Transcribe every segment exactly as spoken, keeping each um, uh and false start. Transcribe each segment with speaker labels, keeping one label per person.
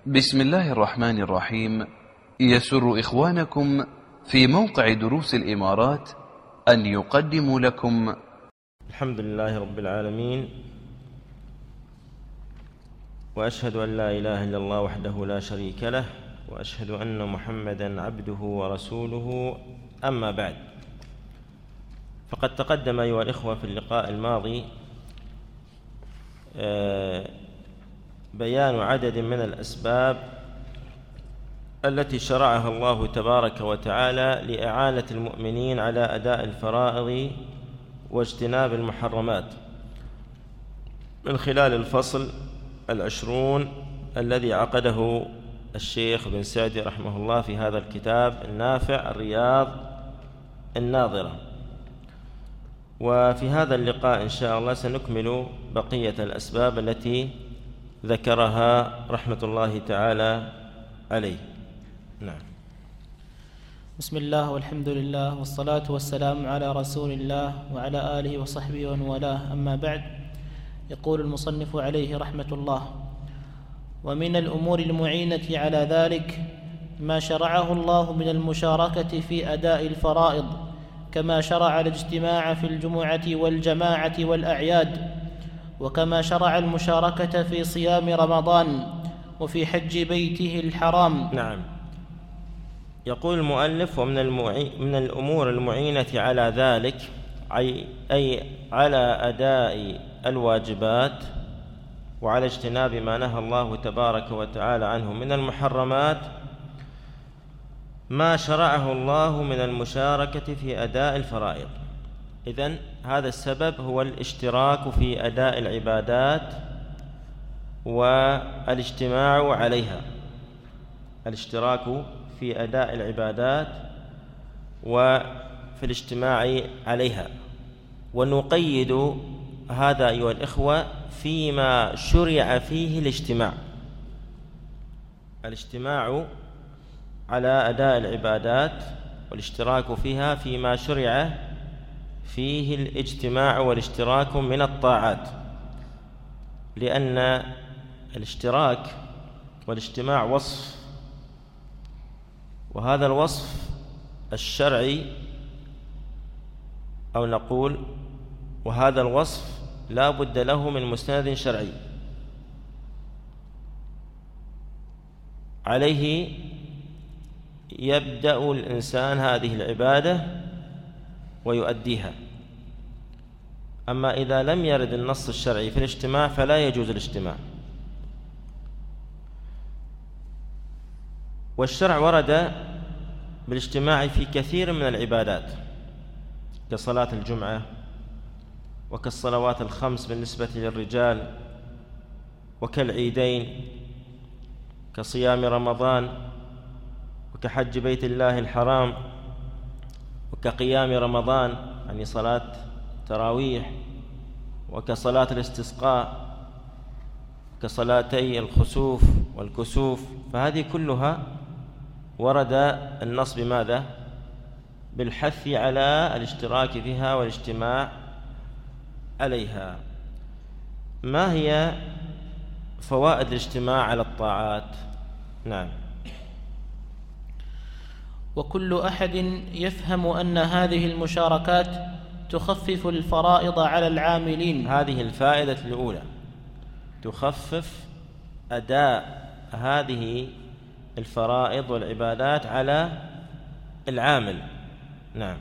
Speaker 1: بسم الله الرحمن الرحيم. يسر إخوانكم في موقع دروس الإمارات أن يقدموا لكم
Speaker 2: الحمد لله رب العالمين، وأشهد أن لا إله إلا الله وحده لا شريك له، وأشهد أن محمدًا عبده ورسوله. أما بعد، فقد تقدم أيها الإخوة في اللقاء الماضي بيان عدد من الأسباب التي شرعها الله تبارك وتعالى لإعانة المؤمنين على أداء الفرائض واجتناب المحرمات، من خلال الفصل العشرون الذي عقده الشيخ بن سعدي رحمه الله في هذا الكتاب النافع الرياض الناظرة. وفي هذا اللقاء إن شاء الله سنكمل بقية الأسباب التي ذكرها رحمة الله تعالى عليه. نعم.
Speaker 3: بسم الله والحمد لله والصلاة والسلام على رسول الله وعلى آله وصحبه ومن والاه. أما بعد، يقول المصنف عليه رحمة الله: ومن الأمور المعينة على ذلك ما شرعه الله من المشاركة في أداء الفرائض، كما شرع الاجتماع في الجمعة والجماعة والأعياد، وكما شرع المشاركة في صيام رمضان وفي حج بيته الحرام.
Speaker 2: نعم. يقول المؤلف: ومن المعي... من الأمور المعينة على ذلك، أي على أداء الواجبات وعلى اجتناب ما نهى الله تبارك وتعالى عنه من المحرمات، ما شرعه الله من المشاركة في أداء الفرائض. إذن هذا السبب هو الاشتراك في أداء العبادات والاجتماع عليها، الاشتراك في أداء العبادات وفي الاجتماع عليها. ونقيد هذا أيها الإخوة فيما شرع فيه الاجتماع، الاجتماع على أداء العبادات والاشتراك فيها فيما شرع فيه الاجتماع والاشتراك من الطاعات، لأن الاشتراك والاجتماع وصف، وهذا الوصف الشرعي، أو نقول وهذا الوصف لا بد له من مستند شرعي عليه يبدأ الإنسان هذه العبادة ويؤديها. أما إذا لم يرد النص الشرعي في الاجتماع فلا يجوز الاجتماع. والشرع ورد بالاجتماع في كثير من العبادات، كصلاة الجمعة وكالصلوات الخمس بالنسبة للرجال، وكالعيدين، كصيام رمضان، وكحج بيت الله الحرام، وكقيام رمضان يعني صلاة تراويح، وكصلاة الاستسقاء، كصلاتي الخسوف والكسوف. فهذه كلها ورد النص بماذا؟ بالحث على الاشتراك فيها والاجتماع عليها. ما هي فوائد الاجتماع على الطاعات؟ نعم.
Speaker 3: وكل أحد يفهم أن هذه المشاركات تخفف الفرائض على العاملين.
Speaker 2: هذه الفائدة الأولى، تخفف أداء هذه الفرائض والعبادات على العامل. نعم.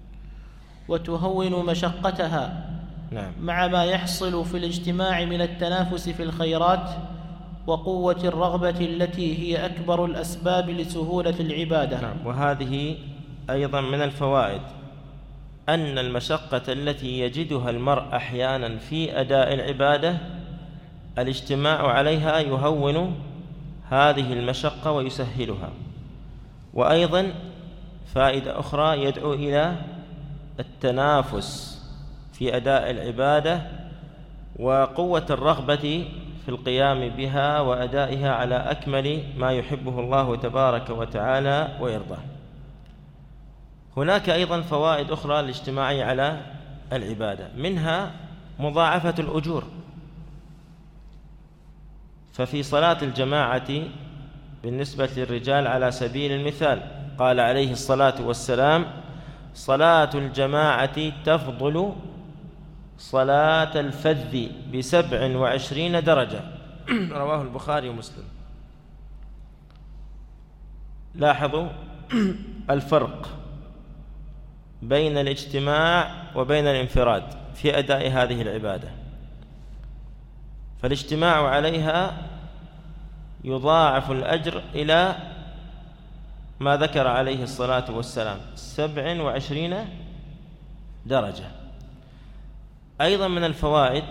Speaker 3: وتهون مشقتها.
Speaker 2: نعم.
Speaker 3: مع ما يحصل في الاجتماع من التنافس في الخيرات وقوة الرغبة التي هي أكبر الأسباب لسهولة العبادة.
Speaker 2: نعم. وهذه أيضا من الفوائد، أن المشقة التي يجدها المرء أحيانا في أداء العبادة، الاجتماع عليها يهون هذه المشقة ويسهلها. وأيضا فائدة أخرى، يدعو إلى التنافس في أداء العبادة وقوة الرغبة في القيام بها وأدائها على أكمل ما يحبه الله تبارك وتعالى ويرضاه. هناك أيضا فوائد أخرى للاجتماع على العبادة، منها مضاعفة الأجور. ففي صلاة الجماعة بالنسبة للرجال على سبيل المثال. قال عليه الصلاة والسلام: صلاة الجماعة تفضل صلاة الفذ بسبع وعشرين درجة. رواه البخاري ومسلم. لاحظوا الفرق بين الاجتماع وبين الانفراد في أداء هذه العبادة. فالاجتماع عليها يضاعف الأجر إلى ما ذكر عليه الصلاة والسلام سبع وعشرين درجة. أيضا من الفوائد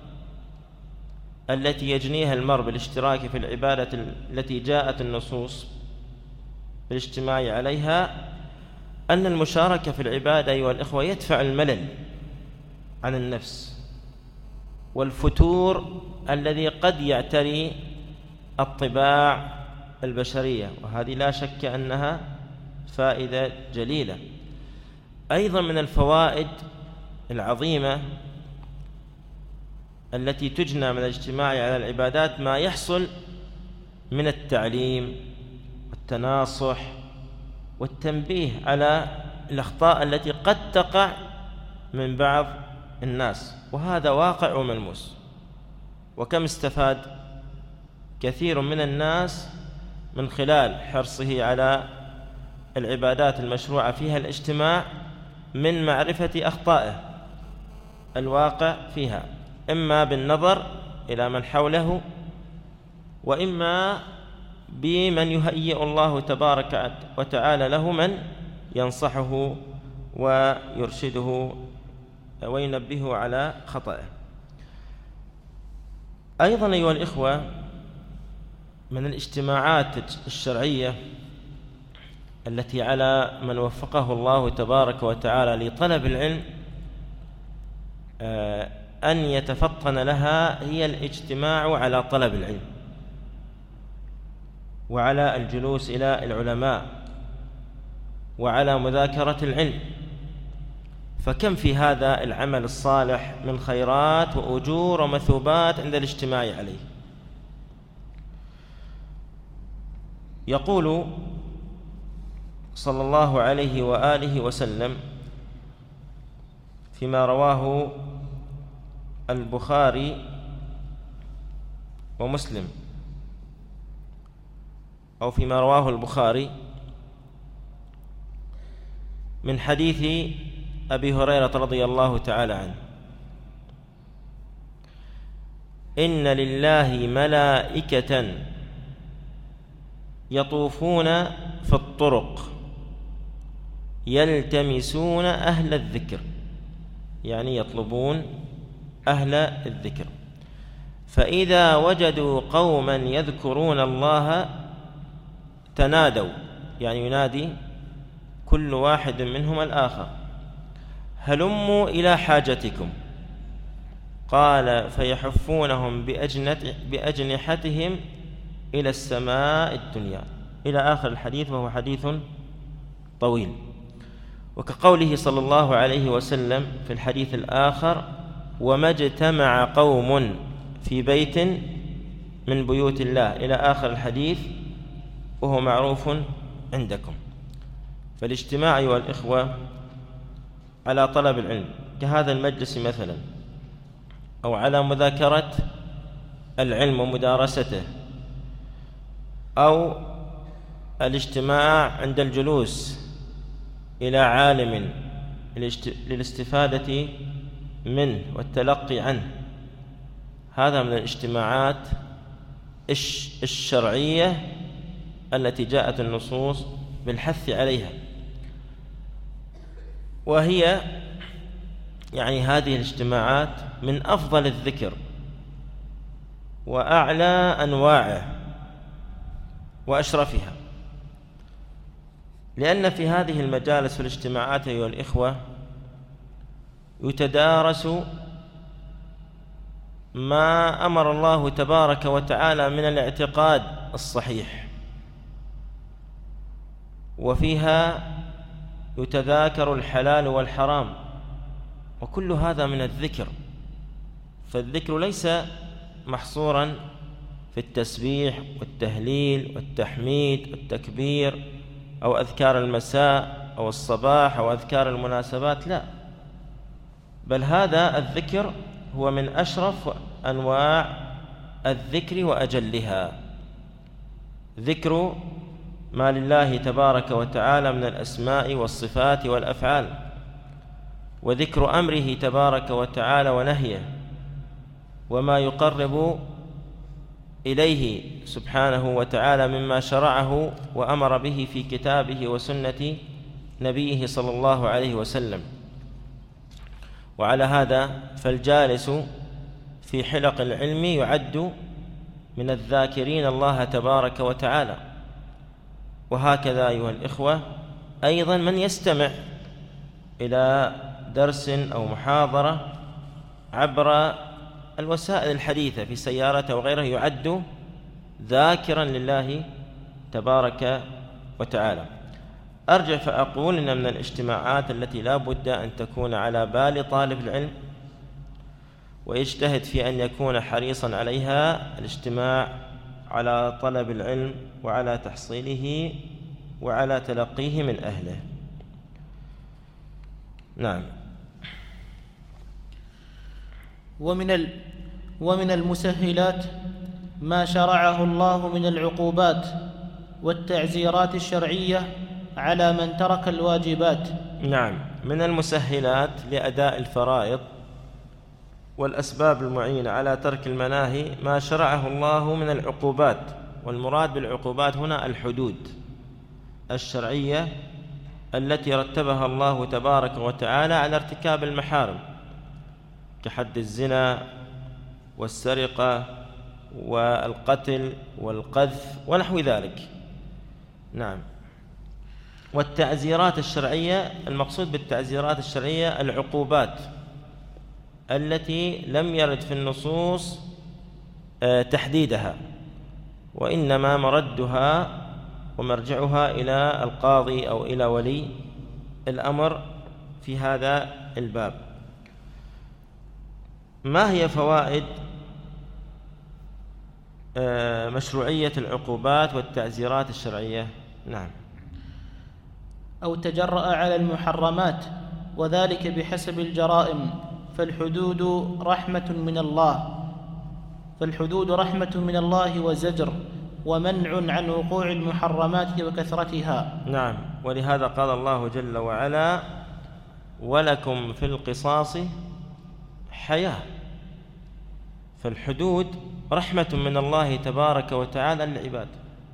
Speaker 2: التي يجنيها المرء بالاشتراك في العبادة التي جاءت النصوص بالاجتماع عليها أن المشاركة في العبادة أيها الإخوة يدفع الملل عن النفس والفتور الذي قد يعتري الطباع البشرية، وهذه لا شك أنها فائدة جليلة. أيضا من الفوائد العظيمة التي تجنى من الاجتماع على العبادات ما يحصل من التعليم والتناصح والتنبيه على الأخطاء التي قد تقع من بعض الناس، وهذا واقع وملموس. وكم استفاد كثير من الناس من خلال حرصه على العبادات المشروعة فيها الاجتماع من معرفة أخطائه الواقع فيها، إما بالنظر إلى من حوله، وإما بمن يهيئ الله تبارك وتعالى له من ينصحه ويرشده وينبهه على خطأه. أيضا أيها الإخوة من الاجتماعات الشرعية التي على من وفقه الله تبارك وتعالى لطلب العلم أن يتفطن لها هي الاجتماع على طلب العلم وعلى الجلوس إلى العلماء وعلى مذاكرة العلم. فكم في هذا العمل الصالح من خيرات وأجور ومثوبات عند الاجتماع عليه. يقول صلى الله عليه وآله وسلم فيما رواه البخاري ومسلم، أو فيما رواه البخاري من حديث أبي هريرة رضي الله تعالى عنه: إن لله ملائكة يطوفون في الطرق يلتمسون أهل الذكر، يعني يطلبون أهل الذكر، فإذا وجدوا قوما يذكرون الله تنادوا، يعني ينادي كل واحد منهم الآخر: هلموا إلى حاجتكم. قال: فيحفونهم بأجنحتهم إلى السماء الدنيا، إلى آخر الحديث، وهو حديث طويل. وكقوله صلى الله عليه وسلم في الحديث الآخر: وما اجتمع قوم في بيت من بيوت الله، إلى آخر الحديث، وهو معروف عندكم. فالاجتماع أيها الإخوة على طلب العلم كهذا المجلس مثلا، أو على مذاكرة العلم ومدارسته، أو الاجتماع عند الجلوس إلى عالم للاستفادة منه والتلقي عنه، هذا من الاجتماعات الشرعية التي جاءت النصوص بالحث عليها. وهي يعني هذه الاجتماعات من أفضل الذكر وأعلى أنواعه وأشرفها، لأن في هذه المجالس والاجتماعات أيها الإخوة يتدارس ما أمر الله تبارك وتعالى من الاعتقاد الصحيح، وفيها يتذاكر الحلال والحرام، وكل هذا من الذكر. فالذكر ليس محصورا في التسبيح والتهليل والتحميد والتكبير أو أذكار المساء أو الصباح أو أذكار المناسبات، لا، بل هذا الذكر هو من أشرف أنواع الذكر وأجلها، ذكر ما لله تبارك وتعالى من الأسماء والصفات والأفعال، وذكر أمره تبارك وتعالى ونهيه، وما يقرب إليه سبحانه وتعالى مما شرعه وأمر به في كتابه وسنة نبيه صلى الله عليه وسلم. وعلى هذا فالجالس في حلق العلم يعد من الذاكرين الله تبارك وتعالى. وهكذا أيها الإخوة أيضا من يستمع إلى درس أو محاضرة عبر الوسائل الحديثة في سيارته وغيره يعد ذاكرا لله تبارك وتعالى. أرجع فأقول إن من الاجتماعات التي لا بد أن تكون على بال طالب العلم ويجتهد في أن يكون حريصا عليها الاجتماع على طلب العلم وعلى تحصيله وعلى تلقيه من أهله. نعم.
Speaker 3: ومن ال ومن المسهلات ما شرعه الله من العقوبات والتعزيرات الشرعية على من ترك الواجبات.
Speaker 2: نعم، من المسهلات لأداء الفرائض والأسباب المعينة على ترك المناهي ما شرعه الله من العقوبات، والمراد بالعقوبات هنا الحدود الشرعية التي رتبها الله تبارك وتعالى على ارتكاب المحارم كحد الزنا والسرقة والقتل والقذف ونحو ذلك. نعم. والتعزيرات الشرعية، المقصود بالتعزيرات الشرعية العقوبات التي لم يرد في النصوص تحديدها، وإنما مردها ومرجعها إلى القاضي أو إلى ولي الأمر في هذا الباب. ما هي فوائد مشروعية العقوبات والتعزيرات الشرعية؟ نعم.
Speaker 3: أو تجرأ على المحرمات، وذلك بحسب الجرائم، فالحدود رحمة من الله فالحدود رحمة من الله وزجر ومنع عن وقوع المحرمات وكثرتها.
Speaker 2: نعم. ولهذا قال الله جل وعلا: ولكم في القصاص حياة. فالحدود رحمة من الله تبارك وتعالى للعباد،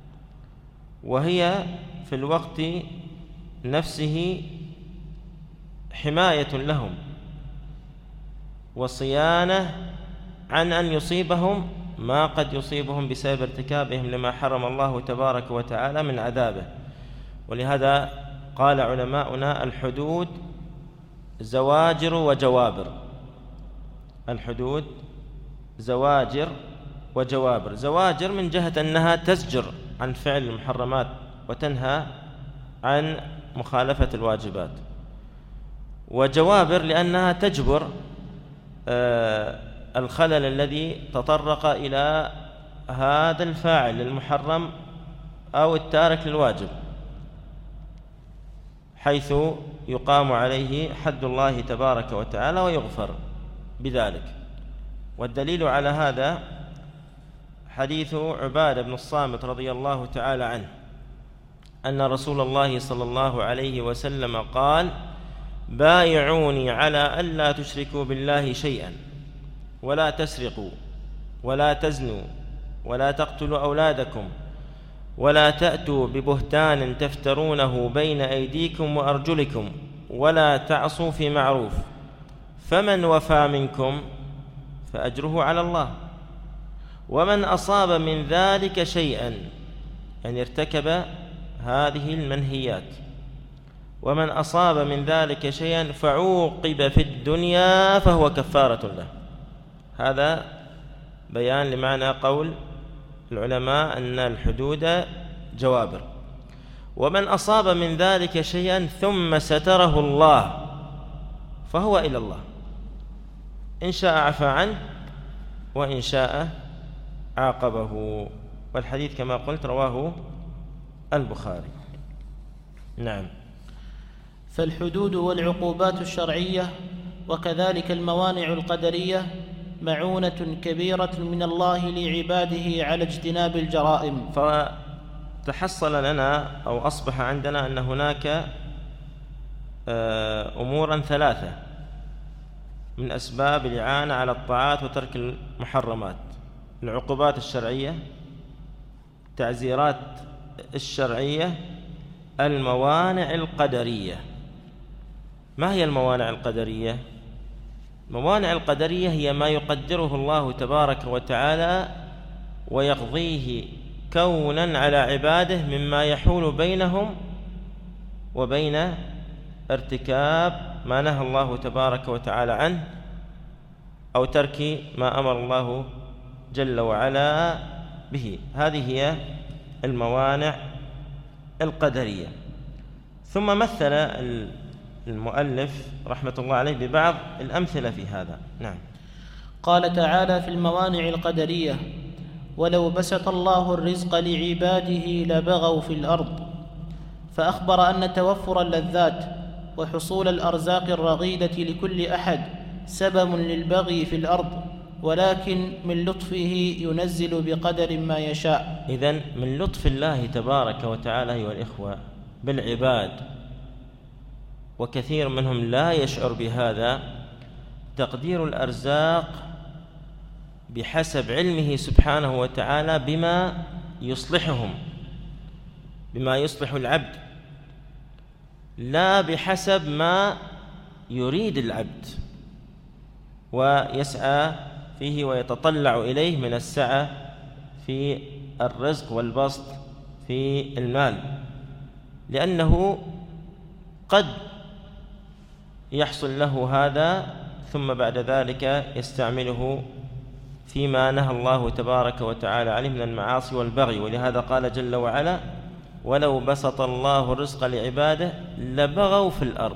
Speaker 2: وهي في الوقت نفسه حماية لهم وصيانة عن أن يصيبهم ما قد يصيبهم بسبب ارتكابهم لما حرم الله تبارك وتعالى من عذابه. ولهذا قال علماؤنا: الحدود زواجر وجوابر. الحدود زواجر وجوابر. زواجر من جهة أنها تزجر عن فعل المحرمات وتنهى عن مخالفة الواجبات، وجوابر لأنها تجبر آه الخلل الذي تطرق إلى هذا الفاعل للمحرم أو التارك للواجب، حيث يقام عليه حد الله تبارك وتعالى ويغفر بذلك. والدليل على هذا حديث عبادة بن الصامت رضي الله تعالى عنه أن رسول الله صلى الله عليه وسلم قال: بايعوني على ألا تشركوا بالله شيئا، ولا تسرقوا، ولا تزنوا، ولا تقتلوا أولادكم، ولا تأتوا ببهتان تفترونه بين أيديكم وأرجلكم، ولا تعصوا في معروف، فمن وفى منكم فأجره على الله، ومن أصاب من ذلك شيئا، يعني ارتكب هذه المنهيات، ومن أصاب من ذلك شيئا فعوقب في الدنيا فهو كفارة له. هذا بيان لمعنى قول العلماء أن الحدود جوابر. ومن أصاب من ذلك شيئا ثم ستره الله فهو إلى الله، إن شاء عفى عنه وإن شاء عاقبه. والحديث كما قلت رواه البخاري. نعم.
Speaker 3: فالحدود والعقوبات الشرعية وكذلك الموانع القدرية معونة كبيرة من الله لعباده على اجتناب الجرائم.
Speaker 2: فتحصل لنا أو أصبح عندنا أن هناك أمورا ثلاثة من أسباب الإعانة على الطاعات وترك المحرمات: العقوبات الشرعية، التعزيرات الشرعية، الموانع القدرية. ما هي الموانع القدرية؟ الموانع القدرية هي ما يقدره الله تبارك وتعالى ويقضيه كونا على عباده مما يحول بينهم وبين ارتكاب ما نهى الله تبارك وتعالى عنه أو ترك ما أمر الله جل وعلا به. هذه هي الموانع القدرية. ثم مثل المؤلف رحمة الله عليه ببعض الأمثلة في هذا. نعم.
Speaker 3: قال تعالى في الموانع القدرية: ولو بسط الله الرزق لعباده لبغوا في الأرض، فأخبر أن توفر اللذات وحصول الأرزاق الرغيدة لكل أحد سبب للبغي في الأرض، ولكن من لطفه ينزل بقدر ما يشاء.
Speaker 2: إذن من لطف الله تبارك وتعالى أيها الإخوة بالعباد، وكثير منهم لا يشعر بهذا، تقدير الأرزاق بحسب علمه سبحانه وتعالى بما يصلحهم، بما يصلح العبد، لا بحسب ما يريد العبد ويسعى فيه ويتطلع إليه من السعة في الرزق والبسط في المال، لأنه قد يحصل له هذا ثم بعد ذلك يستعمله فيما نهى الله تبارك وتعالى عليه من المعاصي والبغي. ولهذا قال جل وعلا: ولو بسط الله الرزق لعباده لبغوا في الأرض.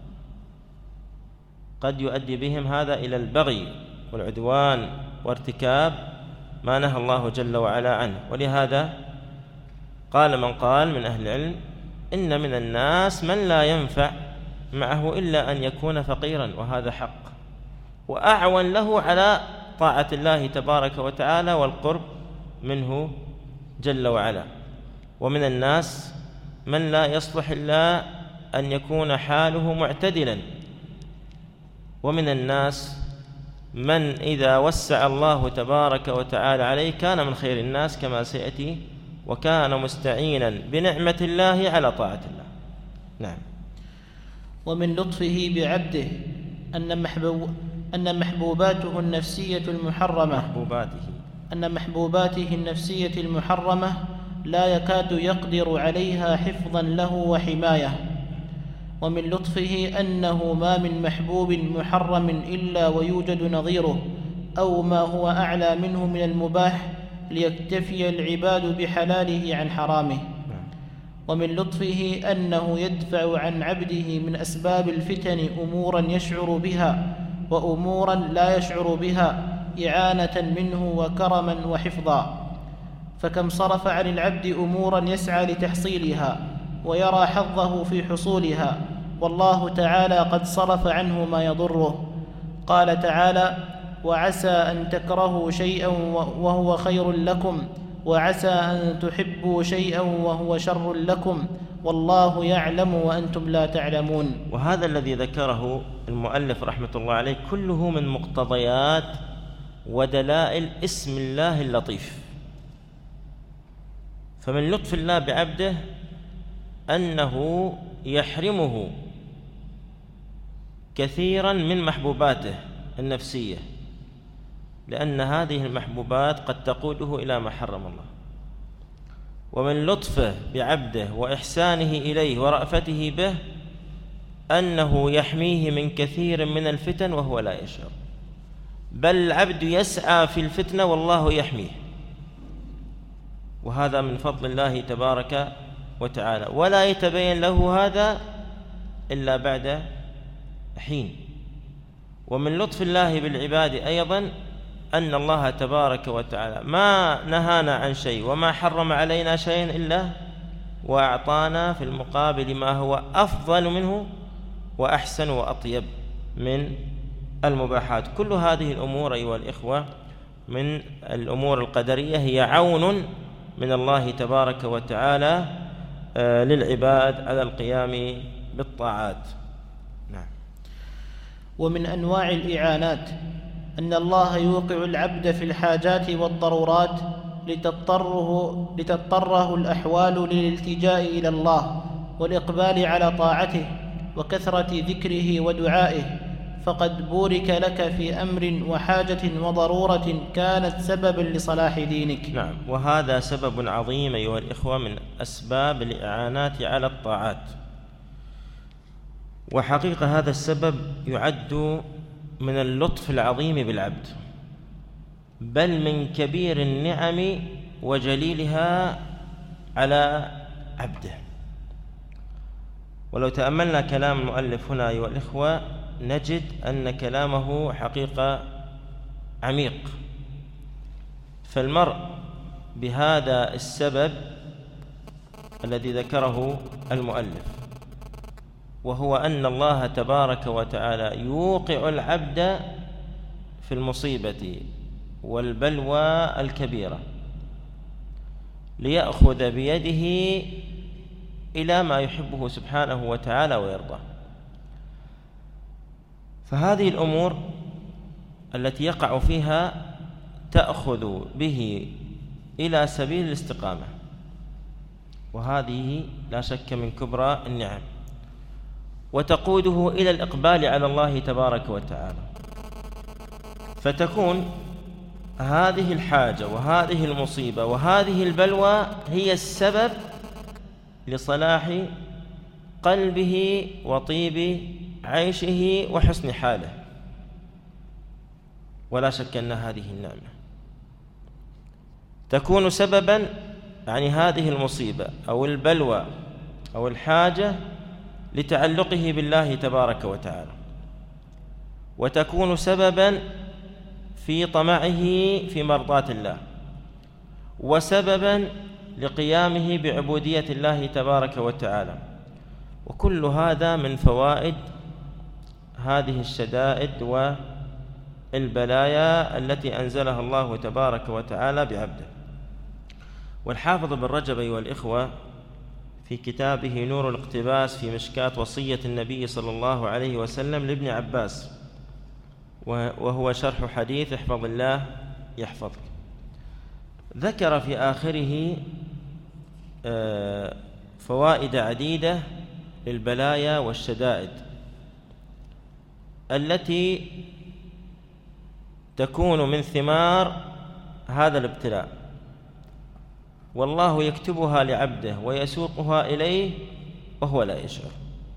Speaker 2: قد يؤدي بهم هذا إلى البغي والعدوان وارتكاب ما نهى الله جل وعلا عنه. ولهذا قال من قال من أهل العلم: إن من الناس من لا ينفع معه إلا أن يكون فقيرا، وهذا حق، وأعون له على طاعة الله تبارك وتعالى والقرب منه جل وعلا. ومن الناس من لا يصلح إلا أن يكون حاله معتدلا، ومن الناس من إذا وسع الله تبارك وتعالى عليه كان من خير الناس كما سيأتي، وكان مستعينا بنعمة الله على طاعة الله. نعم.
Speaker 3: ومن لطفه بعبده أن محبوب أن محبوباته النفسية المحرمة
Speaker 2: محبوباته
Speaker 3: أن محبوباته النفسية المحرمة لا يكاد يقدر عليها حفظا له وحماية. ومن لطفه أنه ما من محبوب محرم إلا ويوجد نظيره أو ما هو أعلى منه من المباح ليكتفي العباد بحلاله عن حرامه. ومن لطفه أنه يدفع عن عبده من أسباب الفتن أمورا يشعر بها وأمورا لا يشعر بها إعانة منه وكرما وحفظا. فكم صرف عن العبد أمورا يسعى لتحصيلها ويرى حظه في حصولها، والله تعالى قد صرف عنه ما يضره. قال تعالى: وعسى أن تكرهوا شيئا وهو خير لكم، وعسى أن تحبوا شيئا وهو شر لكم، والله يعلم وأنتم لا تعلمون.
Speaker 2: وهذا الذي ذكره المؤلف رحمة الله عليه كله من مقتضيات ودلائل اسم الله اللطيف. فمن لطف الله بعبده أنه يحرمه كثيرا من محبوباته النفسية، لأن هذه المحبوبات قد تقوده إلى ما حرم الله. ومن لطفه بعبده وإحسانه إليه ورأفته به أنه يحميه من كثير من الفتن وهو لا يشعر، بل العبد يسعى في الفتنة والله يحميه، وهذا من فضل الله تبارك وتعالى، ولا يتبين له هذا إلا بعد حين. ومن لطف الله بالعباد أيضا أن الله تبارك وتعالى ما نهانا عن شيء وما حرم علينا شيء إلا وأعطانا في المقابل ما هو أفضل منه وأحسن وأطيب من المباحات. كل هذه الأمور أيها الإخوة من الأمور القدرية هي عون من الله تبارك وتعالى للعباد على القيام بالطاعات. نعم.
Speaker 3: ومن أنواع الإعانات أن الله يوقع العبد في الحاجات والضرورات لتضطره, لتضطره الأحوال للالتجاء إلى الله والإقبال على طاعته وكثرة ذكره ودعائه، فقد بورك لك في أمر وحاجة وضرورة كانت سببا لصلاح دينك.
Speaker 2: نعم، وهذا سبب عظيم أيها الإخوة من أسباب الإعانات على الطاعات. وحقيقة هذا السبب يعد من اللطف العظيم بالعبد، بل من كبير النعم وجليلها على عبده. ولو تأملنا كلام المؤلف هنا أيها الإخوة نجد أن كلامه حقيقة عميق. فالمرء بهذا السبب الذي ذكره المؤلف، وهو أن الله تبارك وتعالى يوقع العبد في المصيبة والبلوى الكبيرة ليأخذ بيده إلى ما يحبه سبحانه وتعالى ويرضاه. فهذه الأمور التي يقع فيها تأخذ به إلى سبيل الاستقامة، وهذه لا شك من كبرى النعم، وتقوده إلى الإقبال على الله تبارك وتعالى. فتكون هذه الحاجة وهذه المصيبة وهذه البلوى هي السبب لصلاح قلبه وطيب عيشه وحسن حاله. ولا شك أن هذه النعمة تكون سببا، يعني هذه المصيبة أو البلوى أو الحاجة لتعلقه بالله تبارك وتعالى، وتكون سببا في طمعه في مرضاة الله، وسببا لقيامه بعبودية الله تبارك وتعالى. وكل هذا من فوائد هذه الشدائد والبلايا التي أنزلها الله تبارك وتعالى بعبده. والحافظ بن رجب أيها الإخوة في كتابه نور الاقتباس في مشكاة وصية النبي صلى الله عليه وسلم لابن عباس، وهو شرح حديث احفظ الله يحفظك، ذكر في آخره فوائد عديدة للبلايا والشدائد التي تكون من ثمار هذا الابتلاء، والله يكتبها لعبده ويسوقها إليه وهو لا يشعر.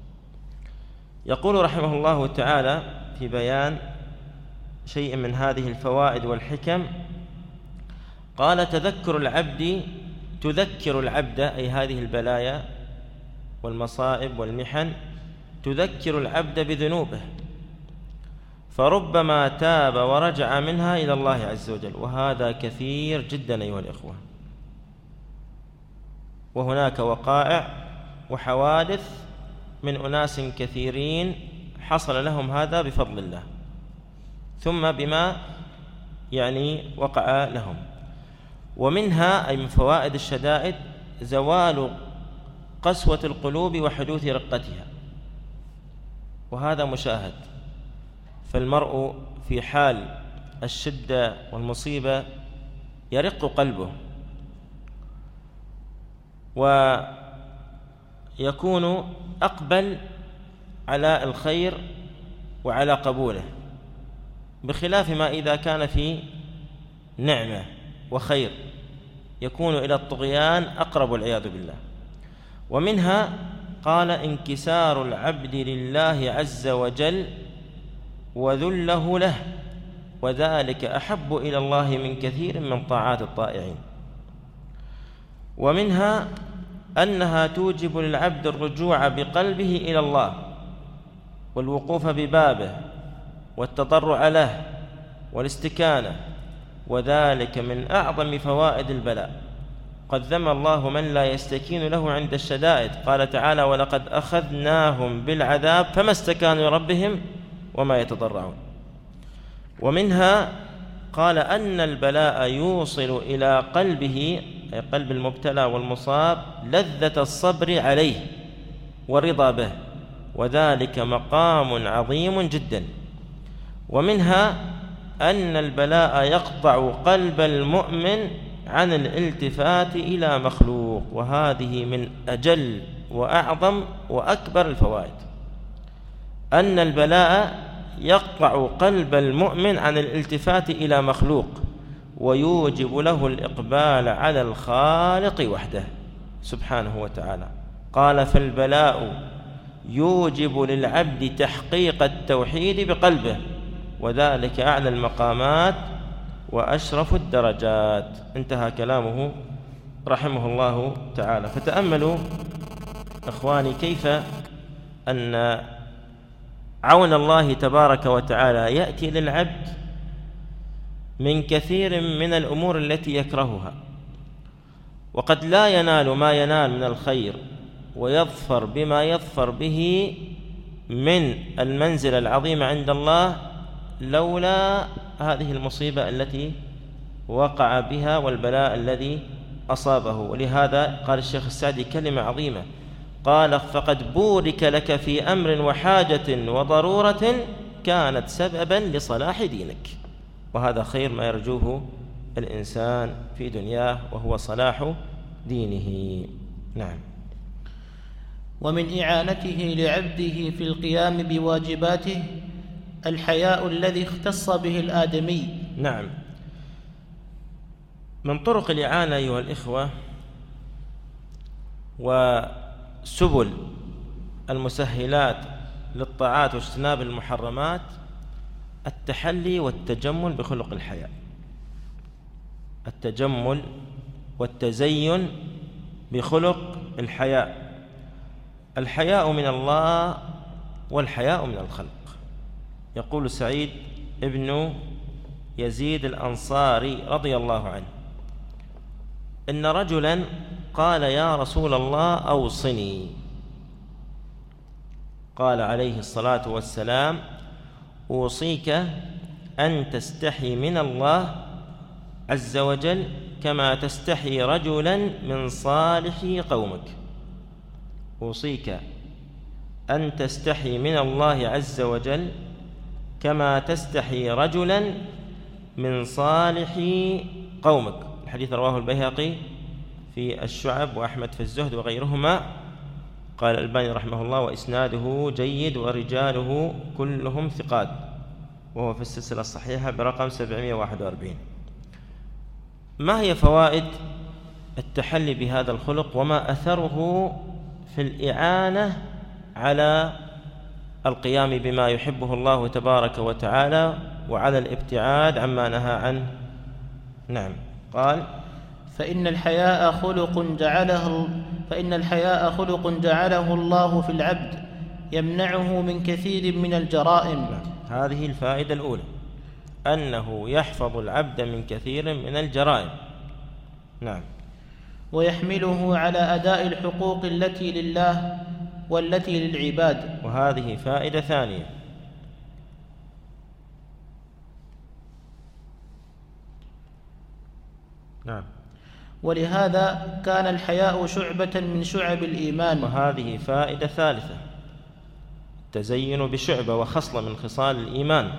Speaker 2: يقول رحمه الله تعالى في بيان شيء من هذه الفوائد والحكم، قال: تذكر العبد تذكر العبد، أي هذه البلايا والمصائب والمحن تذكر العبد بذنوبه، فربما تاب ورجع منها إلى الله عز وجل، وهذا كثير جدا أيها الإخوة. وهناك وقائع وحوادث من أناس كثيرين حصل لهم هذا بفضل الله، ثم بما يعني وقع لهم. ومنها أي من فوائد الشدائد زوال قسوة القلوب وحدوث رقتها، وهذا مشاهد. فالمرء في حال الشدة والمصيبة يرق قلبه ويكون أقبل على الخير وعلى قبوله، بخلاف ما إذا كان في نعمة وخير يكون إلى الطغيان أقرب والعياذ بالله. ومنها قال: انكسار العبد لله عز وجل وذله له، وذلك أحب إلى الله من كثير من طاعات الطائعين. ومنها أنها توجب للعبد الرجوع بقلبه إلى الله والوقوف ببابه والتضرع له والاستكانة وذلك من أعظم فوائد البلاء. قد ذم الله من لا يستكين له عند الشدائد، قال تعالى: ولقد أخذناهم بالعذاب فما استكانوا لربهم وما يتضرعون. ومنها قال أن البلاء يوصل إلى قلبه، أي قلب المبتلى والمصاب، لذة الصبر عليه والرضا به، وذلك مقام عظيم جدا. ومنها أن البلاء يقطع قلب المؤمن عن الالتفات إلى مخلوق، وهذه من أجل وأعظم وأكبر الفوائد، أن البلاء يقطع قلب المؤمن عن الالتفات إلى مخلوق ويوجب له الإقبال على الخالق وحده سبحانه وتعالى. قال: فالبلاء يوجب للعبد تحقيق التوحيد بقلبه، وذلك أعلى المقامات وأشرف الدرجات. انتهى كلامه رحمه الله تعالى. فتأملوا إخواني كيف أن عون الله تبارك وتعالى يأتي للعبد من كثير من الأمور التي يكرهها، وقد لا ينال ما ينال من الخير ويظفر بما يظفر به من المنزلة العظيمة عند الله لولا هذه المصيبة التي وقع بها والبلاء الذي أصابه. ولهذا قال الشيخ السعدي كلمة عظيمة، قال: فقد بورك لك في أمر وحاجة وضرورة كانت سببا لصلاح دينك. وهذا خير ما يرجوه الإنسان في دنياه، وهو صلاح دينه. نعم.
Speaker 3: ومن إعانته لعبده في القيام بواجباته الحياء الذي اختص به الآدمي.
Speaker 2: نعم. من طرق الإعانة أيها الإخوة وسبل المسهلات للطاعات واجتناب المحرمات التحلي والتجمل بخلق الحياء، التجمل والتزين بخلق الحياء. الحياء من الله والحياء من الخلق. يقول سعيد ابن يزيد الأنصاري رضي الله عنه: إن رجلا قال: يا رسول الله أوصني. قال عليه الصلاة والسلام: أوصيك أن تستحي من الله عز وجل كما تستحي رجلا من صالح قومك. أوصيك أن تستحي من الله عز وجل كما تستحي رجلا من صالح قومك. الحديث رواه البيهقي في الشعب وأحمد في الزهد وغيرهما. قال الألباني رحمه الله: وإسناده جيد ورجاله كلهم ثقات، وهو في السلسلة الصحيحة برقم سبعمائة وواحد وأربعين. ما هي فوائد التحلي بهذا الخلق وما أثره في الإعانة على القيام بما يحبه الله تبارك وتعالى وعلى الابتعاد عما نهى عنه؟ نعم. قال:
Speaker 3: فإن الحياء خلق جعله فإن الحياء خلق جعله الله في العبد يمنعه من كثير من الجرائم.
Speaker 2: هذه الفائدة الأولى، أنه يحفظ العبد من كثير من الجرائم. نعم.
Speaker 3: ويحمله على أداء الحقوق التي لله والتي للعباد.
Speaker 2: وهذه فائدة ثانية. نعم.
Speaker 3: ولهذا كان الحياء شعبة من شعب الإيمان.
Speaker 2: وهذه فائدة ثالثة، التزين بشعبة وخصلة من خصال الإيمان.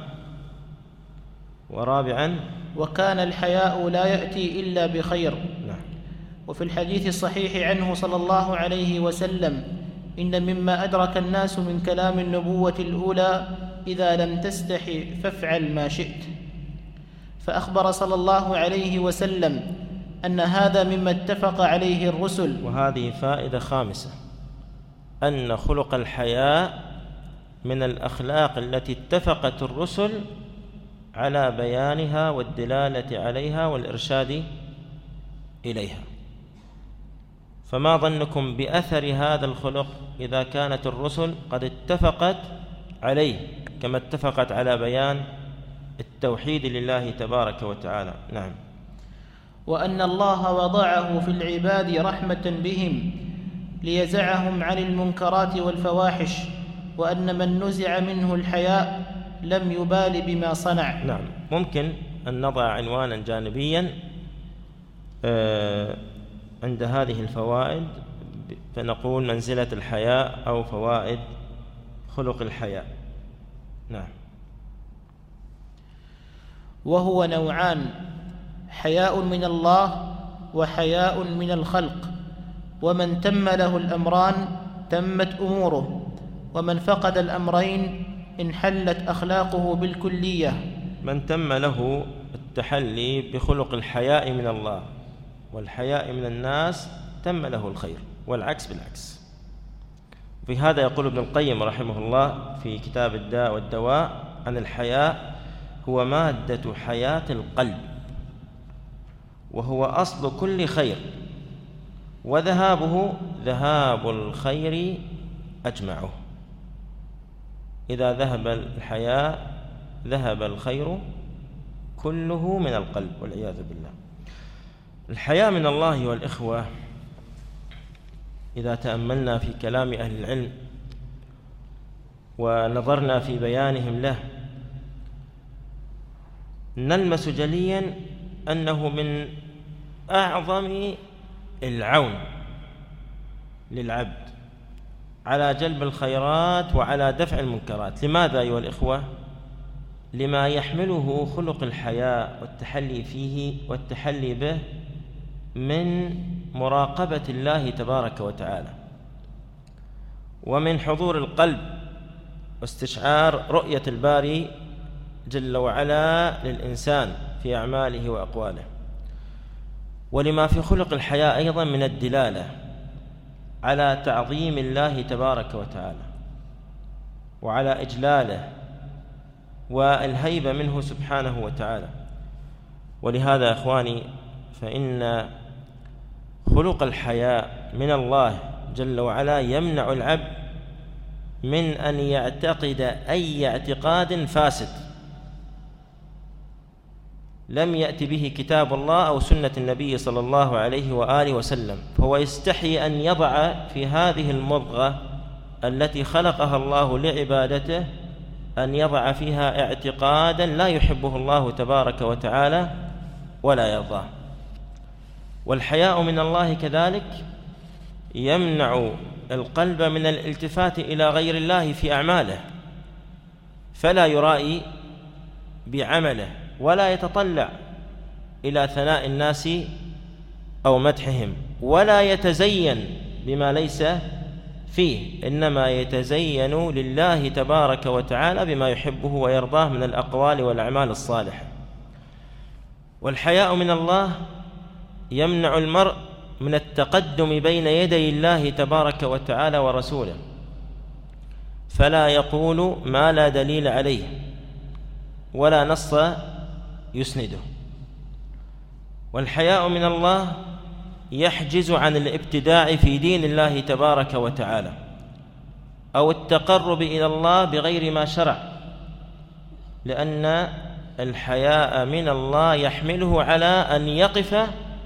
Speaker 2: ورابعا:
Speaker 3: وكان الحياء لا يأتي إلا بخير.
Speaker 2: نعم.
Speaker 3: وفي الحديث الصحيح عنه صلى الله عليه وسلم: إن مما أدرك الناس من كلام النبوة الأولى: إذا لم تستحي فافعل ما شئت. فأخبر صلى الله عليه وسلم أن هذا مما اتفق عليه الرسل.
Speaker 2: وهذه فائدة خامسة، أن خلق الحياء من الأخلاق التي اتفقت الرسل على بيانها والدلالة عليها والإرشاد إليها. فما ظنكم بأثر هذا الخلق إذا كانت الرسل قد اتفقت عليه كما اتفقت على بيان التوحيد لله تبارك وتعالى. نعم.
Speaker 3: وأن الله وضعه في العباد رحمة بهم ليزعهم عن المنكرات والفواحش، وأن من نزع منه الحياء لم يبال بما صنع.
Speaker 2: نعم. ممكن أن نضع عنوانا جانبيا عند هذه الفوائد، فنقول منزلة الحياء أو فوائد خلق الحياء. نعم.
Speaker 3: وهو نوعان: حياء من الله وحياء من الخلق، ومن تم له الأمران تمت أموره، ومن فقد الأمرين انحلت أخلاقه بالكلية.
Speaker 2: من تم له التحلي بخلق الحياء من الله والحياء من الناس تم له الخير، والعكس بالعكس. في هذا يقول ابن القيم رحمه الله في كتاب الداء والدواء عن الحياء: هو مادة حياة القلب، وهو أصل كل خير، وذهابه ذهاب الخير أجمعه. إذا ذهب الحياء ذهب الخير كله من القلب، والعياذ بالله. الحياء من الله والإخوة، إذا تأملنا في كلام أهل العلم ونظرنا في بيانهم له، نلمس جليا أنه من أعظم العون للعبد على جلب الخيرات وعلى دفع المنكرات. لماذا أيها الإخوة؟ لما يحمله خلق الحياء والتحلي فيه والتحلي به من مراقبة الله تبارك وتعالى، ومن حضور القلب واستشعار رؤية الباري جل وعلا للإنسان في أعماله وأقواله، ولما في خلق الحياء أيضا من الدلالة على تعظيم الله تبارك وتعالى وعلى إجلاله والهيبة منه سبحانه وتعالى. ولهذا يا إخواني فإن خلق الحياء من الله جل وعلا يمنع العبد من أن يعتقد أي اعتقاد فاسد لم يأتي به كتاب الله أو سنة النبي صلى الله عليه وآله وسلم، فهو يستحي أن يضع في هذه المضغة التي خلقها الله لعبادته أن يضع فيها اعتقادا لا يحبه الله تبارك وتعالى ولا يرضاه. والحياء من الله كذلك يمنع القلب من الالتفات إلى غير الله في أعماله، فلا يرائي بعمله ولا يتطلع إلى ثناء الناس أو مدحهم، ولا يتزين بما ليس فيه، إنما يتزين لله تبارك وتعالى بما يحبه ويرضاه من الأقوال والأعمال الصالحة. والحياء من الله يمنع المرء من التقدم بين يدي الله تبارك وتعالى ورسوله، فلا يقول ما لا دليل عليه ولا نص يسنده. والحياء من الله يحجز عن الابتداع في دين الله تبارك وتعالى أو التقرب إلى الله بغير ما شرع، لأن الحياء من الله يحمله على أن يقف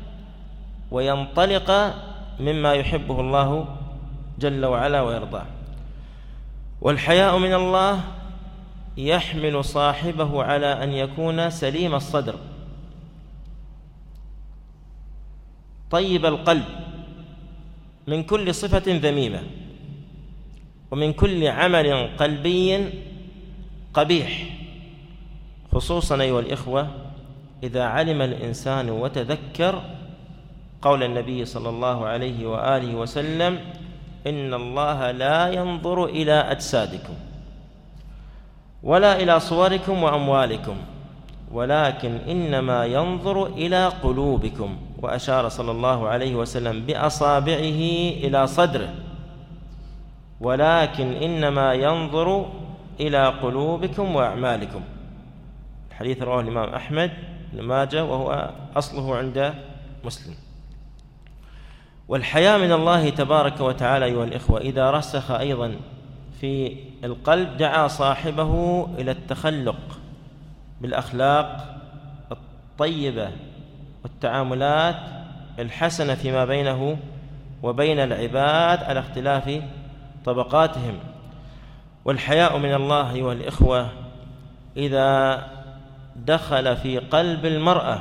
Speaker 2: وينطلق مما يحبه الله جل وعلا ويرضاه. والحياء من الله يحمل صاحبه على أن يكون سليم الصدر طيب القلب من كل صفة ذميمة ومن كل عمل قلبي قبيح، خصوصا أيها الإخوة إذا علم الإنسان وتذكر قول النبي صلى الله عليه وآله وسلم: إن الله لا ينظر إلى أجسادكم ولا إلى صوركم وأموالكم ولكن إنما ينظر إلى قلوبكم. وأشار صلى الله عليه وسلم بأصابعه إلى صدره: ولكن إنما ينظر إلى قلوبكم وأعمالكم. الحديث رواه الإمام أحمد بن ماجه وهو أصله عند مسلم. والحياء من الله تبارك وتعالى أيها الإخوة إذا رسخ أيضا في القلب دعا صاحبه إلى التخلق بالأخلاق الطيبة والتعاملات الحسنة فيما بينه وبين العباد على اختلاف طبقاتهم. والحياء من الله أيها الإخوة إذا دخل في قلب المرأة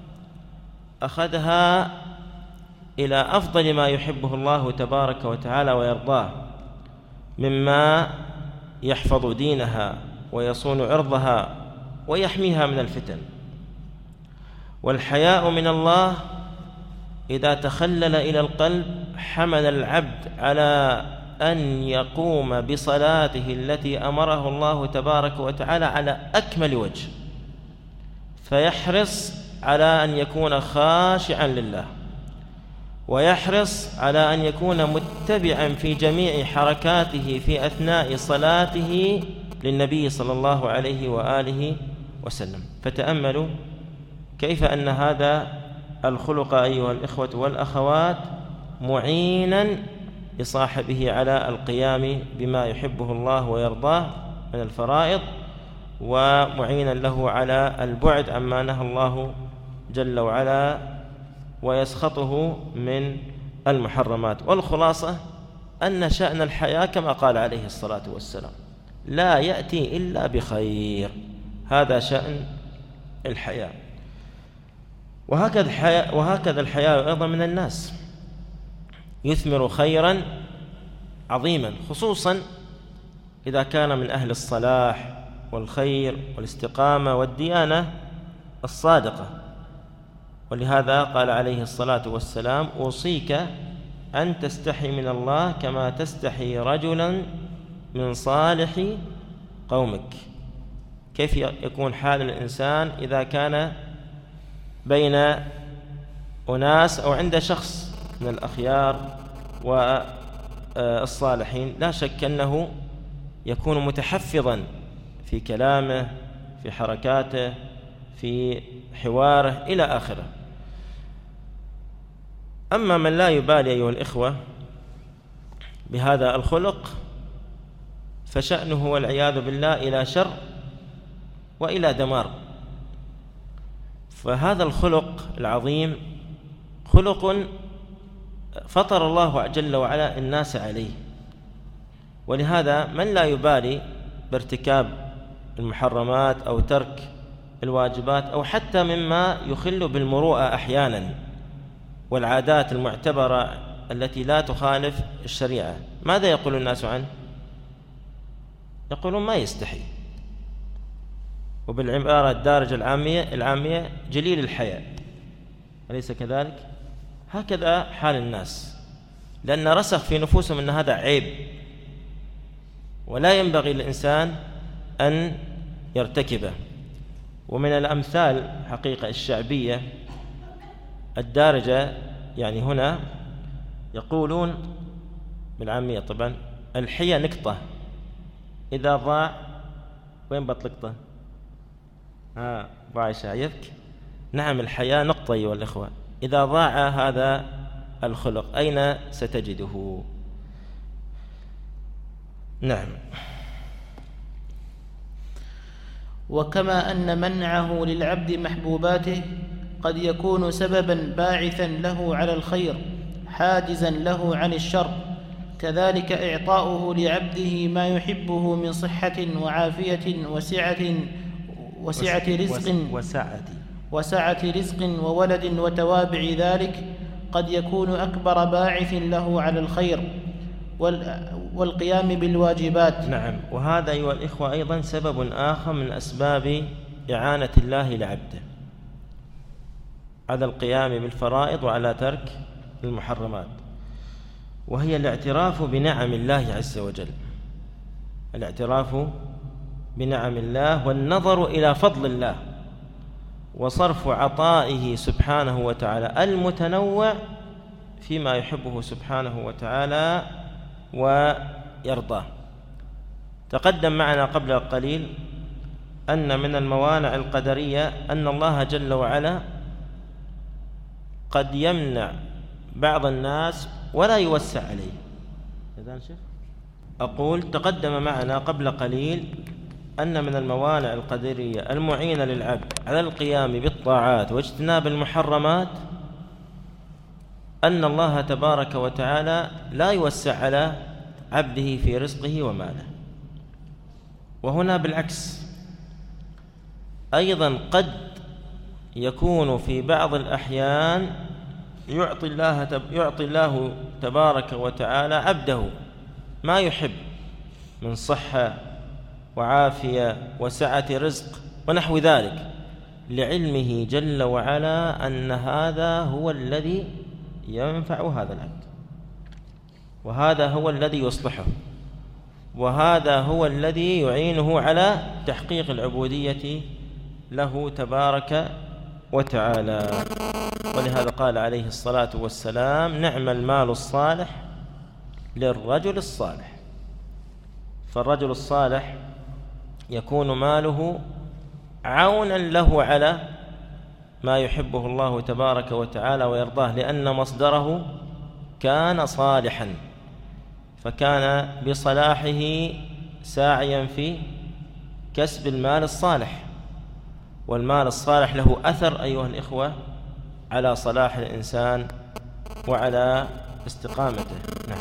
Speaker 2: أخذها إلى أفضل ما يحبه الله تبارك وتعالى ويرضاه، مما يحفظ دينها ويصون عرضها ويحميها من الفتن. والحياء من الله إذا تخلل إلى القلب حمل العبد على أن يقوم بصلاته التي أمره الله تبارك وتعالى على أكمل وجه، فيحرص على أن يكون خاشعا لله، ويحرص على أن يكون متبعا في جميع حركاته في أثناء صلاته للنبي صلى الله عليه وآله وسلم. فتأملوا كيف أن هذا الخلق أيها الإخوة والأخوات معينا لصاحبه على القيام بما يحبه الله ويرضاه من الفرائض، ومعينا له على البعد عما نهى الله جل وعلا ويسخطه من المحرمات. والخلاصة أن شأن الحياة كما قال عليه الصلاة والسلام لا يأتي إلا بخير، هذا شأن الحياة. وهكذا الحياة, وهكذا الحياة أيضا من الناس يثمر خيرا عظيما، خصوصا إذا كان من أهل الصلاح والخير والاستقامة والديانة الصادقة. ولهذا قال عليه الصلاة والسلام أوصيك أن تستحي من الله كما تستحي رجلا من صالح قومك. كيف يكون حال الإنسان إذا كان بين أناس أو عند شخص من الأخيار والصالحين؟ لا شك أنه يكون متحفظا في كلامه، في حركاته، في حواره إلى آخره. أما من لا يبالي أيها الإخوة بهذا الخلق فشأنه والعياذ بالله إلى شر وإلى دمار. فهذا الخلق العظيم خلق فطر الله جل وعلا الناس عليه، ولهذا من لا يبالي بارتكاب المحرمات أو ترك الواجبات أو حتى مما يخل بالمروءة أحيانا والعادات المعتبرة التي لا تخالف الشريعة، ماذا يقول الناس عنه؟ يقولون ما يستحي، وبالعبارة الدارجة العامية العامية جليل الحياء، أليس كذلك؟ هكذا حال الناس، لأن رسخ في نفوسهم أن هذا عيب ولا ينبغي للإنسان أن يرتكبه. ومن الأمثال حقيقة الشعبية الدارجة يعني هنا يقولون بالعامية طبعا الحية نقطة إذا ضاع وين بطلقته؟ ها ضاع شايفك؟ نعم الحياة نقطة أيها الإخوة، إذا ضاع هذا الخلق أين ستجده؟ نعم.
Speaker 3: وكما أن منعه للعبد محبوباته قد يكون سببا باعثا له على الخير حاجزا له عن الشر، كذلك إعطاؤه لعبده ما يحبه من صحة وعافية وسعة وسعة رزق
Speaker 2: وسعة
Speaker 3: وسعة رزق وولد وتوابع ذلك قد يكون أكبر باعث له على الخير والقيام بالواجبات.
Speaker 2: نعم. وهذا أيها الإخوة أيضا سبب آخر من أسباب إعانة الله لعبده على القيام بالفرائض وعلى ترك المحرمات، وهي الاعتراف بنعم الله عز وجل، الاعتراف بنعم الله والنظر إلى فضل الله وصرف عطائه سبحانه وتعالى المتنوع فيما يحبه سبحانه وتعالى ويرضاه. تقدم معنا قبل قليل أن من الموانع القدرية أن الله جل وعلا قد يمنع بعض الناس ولا يوسع عليه. أقول تقدم معنا قبل قليل أن من الموانع القدرية المعينة للعبد على القيام بالطاعات واجتناب المحرمات أن الله تبارك وتعالى لا يوسع على عبده في رزقه وماله. وهنا بالعكس أيضا قد يكون في بعض الأحيان يعطي الله, يعطي الله تبارك وتعالى عبده ما يحب من صحة وعافية وسعة رزق ونحو ذلك، لعلمه جل وعلا أن هذا هو الذي ينفع هذا العبد، وهذا هو الذي يصلحه، وهذا هو الذي يعينه على تحقيق العبودية له تبارك وتعالى. ولهذا قال عليه الصلاة والسلام: نعم المال الصالح للرجل الصالح. فالرجل الصالح يكون ماله عونا له على ما يحبه الله تبارك وتعالى ويرضاه، لأن مصدره كان صالحا، فكان بصلاحه ساعيا في كسب المال الصالح. والمال الصالح له أثر أيها الإخوة على صلاح الإنسان وعلى استقامته. نعم.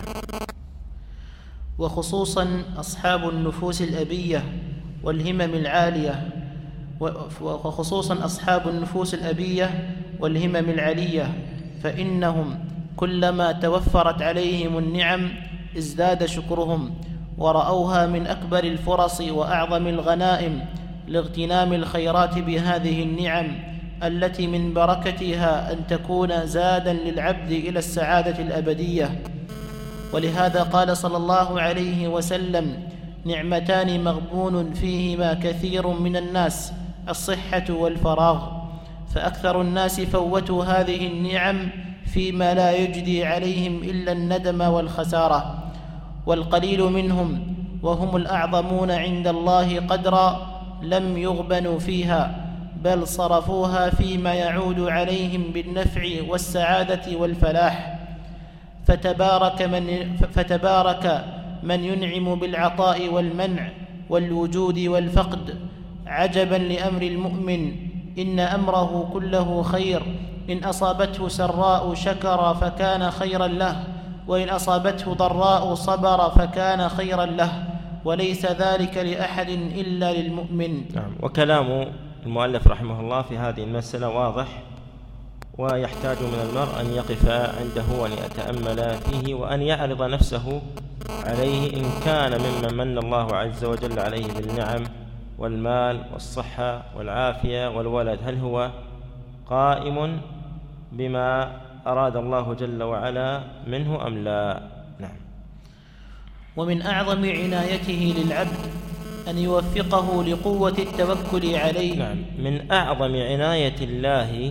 Speaker 3: وخصوصا أصحاب النفوس الأبية والهمم العالية وخصوصا أصحاب النفوس الأبية والهمم العالية فإنهم كلما توفرت عليهم النعم ازداد شكرهم، ورأوها من أكبر الفرص وأعظم الغنائم لاغتنام الخيرات بهذه النعم التي من بركتها أن تكون زادا للعبد إلى السعادة الأبدية. ولهذا قال صلى الله عليه وسلم: نعمتان مغبون فيهما كثير من الناس، الصحة والفراغ. فأكثر الناس فوتوا هذه النعم فيما لا يجدي عليهم إلا الندم والخسارة، والقليل منهم وهم الأعظمون عند الله قدرا لم يغبنوا فيها، بل صرفوها فيما يعود عليهم بالنفع والسعادة والفلاح. فتبارك من, فتبارك من ينعم بالعطاء والمنع والوجود والفقد. عجبا لأمر المؤمن، إن أمره كله خير، إن أصابته سراء شكر فكان خيرا له، وإن أصابته ضراء صبر فكان خيرا له، وليس ذلك لأحد إلا للمؤمن.
Speaker 2: نعم. وكلام المؤلف رحمه الله في هذه المسألة واضح، ويحتاج من المرء أن يقف عنده وأن يتأمل فيه وأن يعرض نفسه عليه، إن كان ممن من الله عز وجل عليه بالنعم والمال والصحة والعافية والولد، هل هو قائم بما أراد الله جل وعلا منه أم لا؟ نعم.
Speaker 3: ومن أعظم عنايته للعبد أن يوفقه لقوة التوكل عليه.
Speaker 2: نعم. من أعظم عناية الله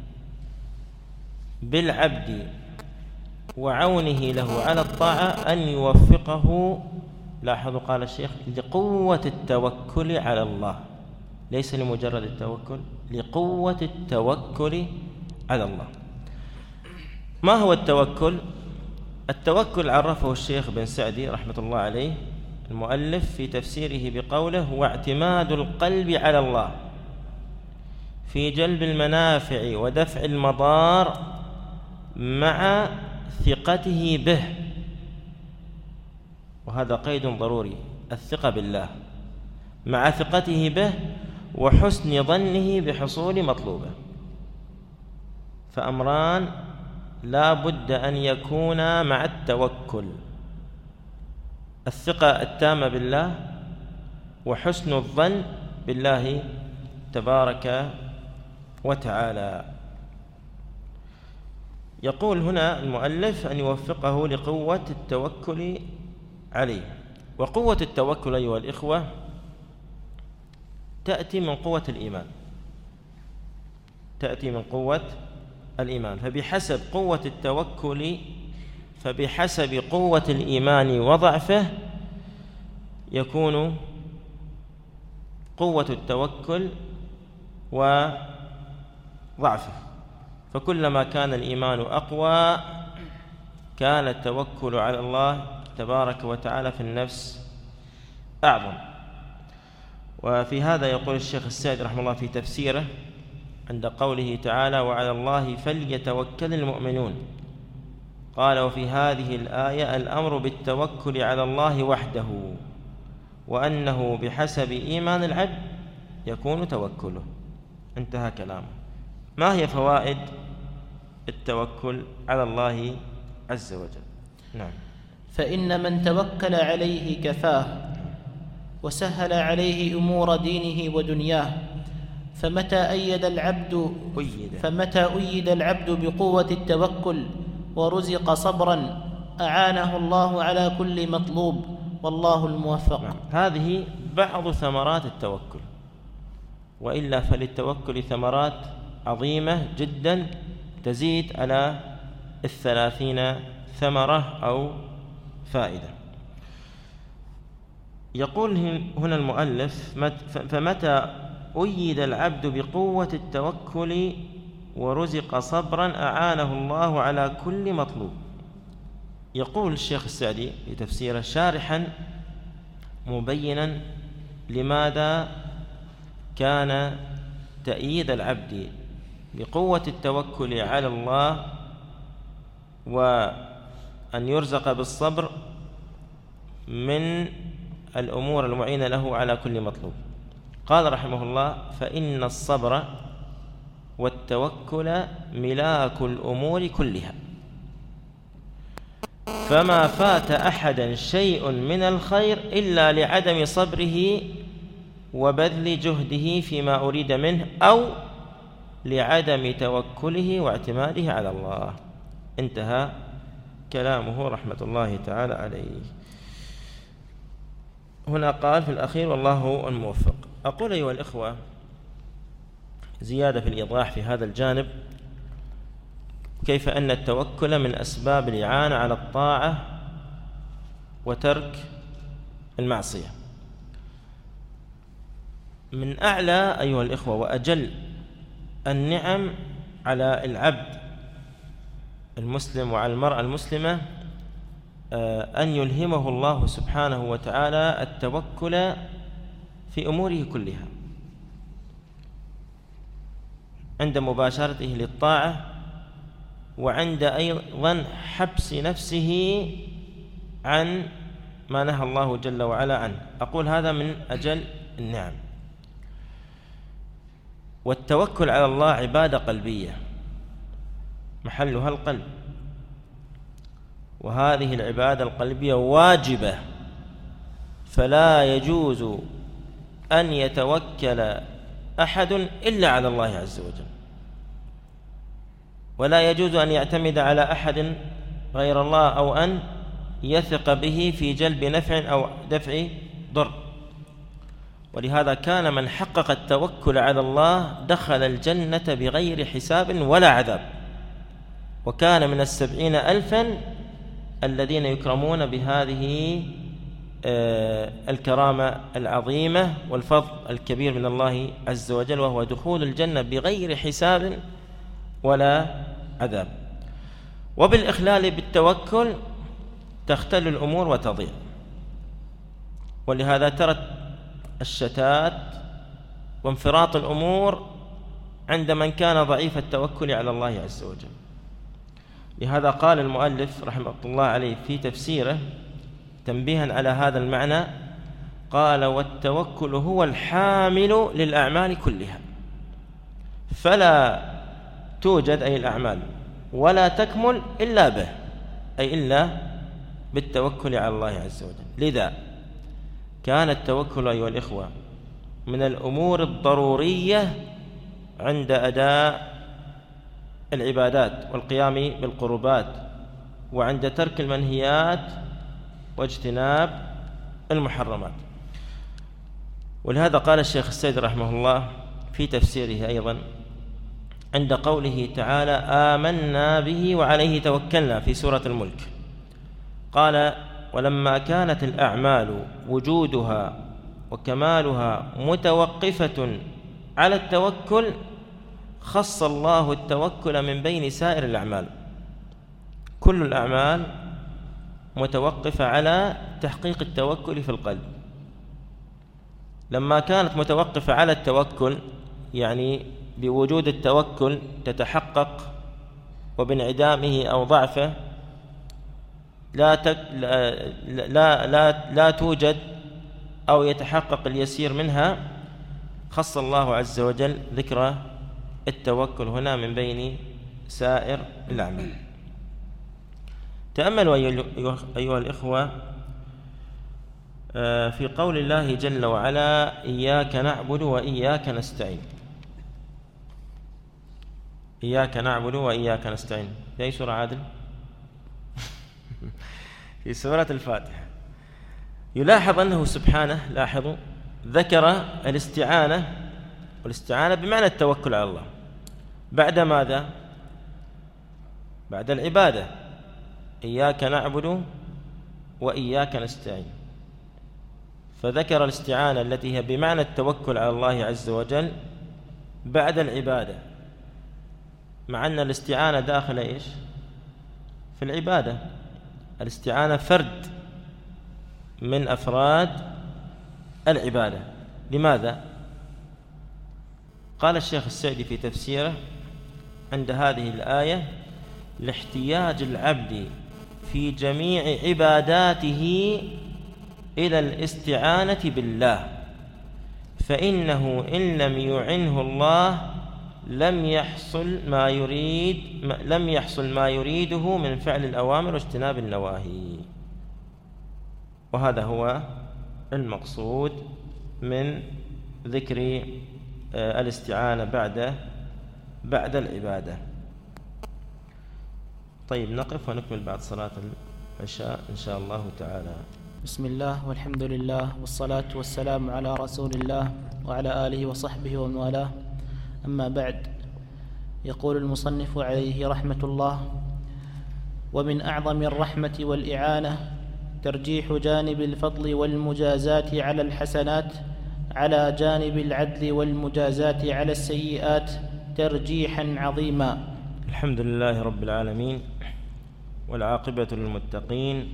Speaker 2: بالعبد وعونه له على الطاعة أن يوفقه، لاحظوا قال الشيخ، لقوة التوكل على الله، ليس لمجرد التوكل، لقوة التوكل على الله. ما هو التوكل؟ التوكل عرفه الشيخ بن سعدي رحمة الله عليه المؤلف في تفسيره بقوله: هو اعتماد القلب على الله في جلب المنافع ودفع المضار مع ثقته به. وهذا قيد ضروري، الثقة بالله مع ثقته به وحسن ظنه بحصول مطلوبه. فأمران لا بد أن يكونا مع التوكل: الثقة التامة بالله وحسن الظن بالله تبارك وتعالى. يقول هنا المؤلف أن يوفقه لقوة التوكل عليه. وقوة التوكل أيها الإخوة تأتي من قوة الإيمان، تأتي من قوة الإيمان. فبحسب قوة التوكل فبحسب قوة الإيمان وضعفه يكون قوة التوكل وضعفه. فكلما كان الإيمان أقوى كان التوكل على الله تبارك وتعالى في النفس أعظم. وفي هذا يقول الشيخ السعدي رحمه الله في تفسيره عند قوله تعالى وعلى الله فليتوكل المؤمنون، قال وفي هذه الآية الأمر بالتوكل على الله وحده، وأنه بحسب إيمان العبد يكون توكله. انتهى كلامه. ما هي فوائد التوكل على الله عز وجل؟ نعم.
Speaker 3: فإن من توكل عليه كفاه وسهل عليه أمور دينه ودنياه، فمتى أيد العبد فمتى أيد العبد بقوة التوكل ورزق صبرا أعانه الله على كل مطلوب، والله الموفق.
Speaker 2: نعم. هذه بعض ثمرات التوكل، وإلا فللتوكل ثمرات عظيمة جدا تزيد على الثلاثين ثمرة أو فائدة. يقول هنا المؤلف فمتى أيد العبد بقوة التوكل ورزق صبرا أعانه الله على كل مطلوب. يقول الشيخ السعدي في تفسيره شارحا مبينا لماذا كان تأييد العبد بقوة التوكل على الله وأن يرزق بالصبر من الأمور المعينة له على كل مطلوب. قال رحمه الله فإن الصبر والتوكل ملاك الأمور كلها، فما فات أحدا شيء من الخير إلا لعدم صبره وبذل جهده فيما أريد منه أو لعدم توكله واعتماده على الله. انتهى كلامه رحمة الله تعالى عليه. هنا قال في الأخير والله الموفق. أقول أيها الإخوة زيادة في الإيضاح في هذا الجانب، كيف أن التوكل من أسباب الإعانة على الطاعة وترك المعصية. من أعلى أيها الإخوة وأجل النعم على العبد المسلم وعلى المرأة المسلمة أن يلهمه الله سبحانه وتعالى التوكل في أموره كلها عند مباشرته للطاعة، وعند أيضا حبس نفسه عن ما نهى الله جل وعلا عنه. أقول هذا من أجل النعم. والتوكل على الله عبادة قلبية محلها القلب، وهذه العبادة القلبية واجبة، فلا يجوز أن يتوكل أحد إلا على الله عز وجل، ولا يجوز أن يعتمد على أحد غير الله أو أن يثق به في جلب نفع أو دفع ضر. ولهذا كان من حقق التوكل على الله دخل الجنة بغير حساب ولا عذاب، وكان من السبعين ألفا الذين يكرمون بهذه الكرامة العظيمة والفضل الكبير من الله عز وجل، وهو دخول الجنة بغير حساب ولا عذاب. وبالإخلال بالتوكل تختل الأمور وتضيع، ولهذا ترى الشتات وانفراط الأمور عند من كان ضعيف التوكل على الله عز وجل. لهذا قال المؤلف رحمه الله عليه في تفسيره تنبيها على هذا المعنى، قال والتوكل هو الحامل للأعمال كلها، فلا توجد أي الأعمال ولا تكمل إلا به، أي إلا بالتوكل على الله عز وجل. لذا كان التوكل أيها الإخوة من الأمور الضرورية عند أداء العبادات والقيام بالقربات، وعند ترك المنهيات واجتناب المحرمات. ولهذا قال الشيخ السعدي رحمه الله في تفسيره أيضا عند قوله تعالى آمنا به وعليه توكلنا في سورة الملك، قال ولما كانت الأعمال وجودها وكمالها متوقفة على التوكل خص الله التوكل من بين سائر الأعمال. كل الأعمال متوقفة على تحقيق التوكل في القلب، لما كانت متوقفة على التوكل، يعني بوجود التوكل تتحقق وبانعدامه أو ضعفه لا, تك لا, لا, لا, لا توجد أو يتحقق اليسير منها، خص الله عز وجل ذكر التوكل هنا من بين سائر الأعمال. تأملوا أيها الإخوة في قول الله جل وعلا: إياك نعبد وإياك نستعين. إياك نعبد وإياك نستعين في أي سورة عادل؟ في سورة الفاتحة. يلاحظ أنه سبحانه، لاحظوا، ذكر الاستعانة، والاستعانة بمعنى التوكل على الله، بعد ماذا؟ بعد العبادة. إياك نعبد وإياك نستعين، فذكر الاستعانة التي هي بمعنى التوكل على الله عز وجل بعد العبادة، مع أن الاستعانة داخل إيش؟ في العبادة. الاستعانة فرد من أفراد العبادة. لماذا؟ قال الشيخ السعدي في تفسيره عند هذه الآية: لاحتياج العبد في جميع عباداته إلى الاستعانة بالله، فإنه إن لم يعنه الله لم يحصل ما يريد لم يحصل ما يريده من فعل الأوامر واجتناب النواهي. وهذا هو المقصود من ذكر الاستعانة بعد بعد العبادة. طيب، نقف ونكمل بعد صلاة العشاء إن شاء الله تعالى.
Speaker 3: بسم الله والحمد لله والصلاة والسلام على رسول الله وعلى آله وصحبه ومن والاه، أما بعد. يقول المصنف عليه رحمة الله: ومن أعظم الرحمة والإعانة ترجيح جانب الفضل والمجازات على الحسنات على جانب العدل والمجازات على السيئات ترجيحا عظيما.
Speaker 2: الحمد لله رب العالمين، والعاقبة للمتقين،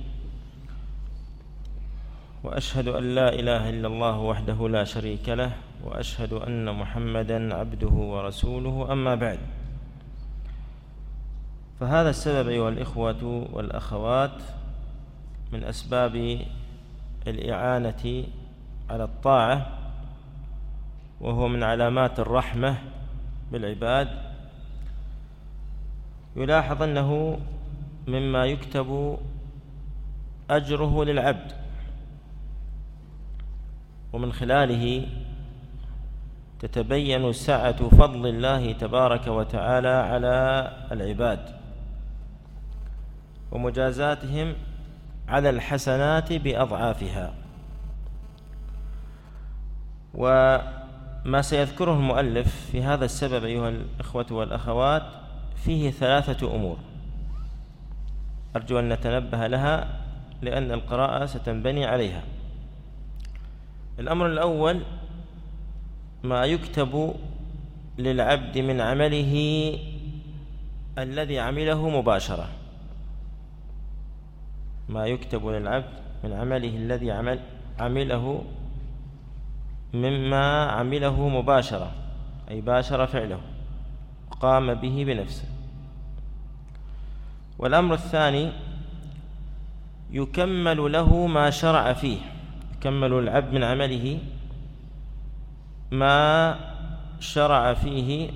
Speaker 2: وأشهد أن لا إله إلا الله وحده لا شريك له، وأشهد أن محمدًا عبده ورسوله. أما بعد، فهذا السبب أيها الإخوة والأخوات من أسباب الإعانة على الطاعة، وهو من علامات الرحمة بالعباد. يلاحظ أنه مما يكتب أجره للعبد، ومن خلاله تتبين سعة فضل الله تبارك وتعالى على العباد ومجازاتهم على الحسنات بأضعافها. وما سيذكره المؤلف في هذا السبب أيها الإخوة والأخوات فيه ثلاثة أمور أرجو أن نتنبه لها، لأن القراءة ستنبني عليها. الأمر الأول: ما يكتب للعبد من عمله الذي عمله مباشرة. ما يكتب للعبد من عمله الذي عمل عمله مما عمله مباشرة، أي باشر فعله قام به بنفسه. والأمر الثاني: يكمل له ما شرع فيه، يكمل العبد من عمله ما شرع فيه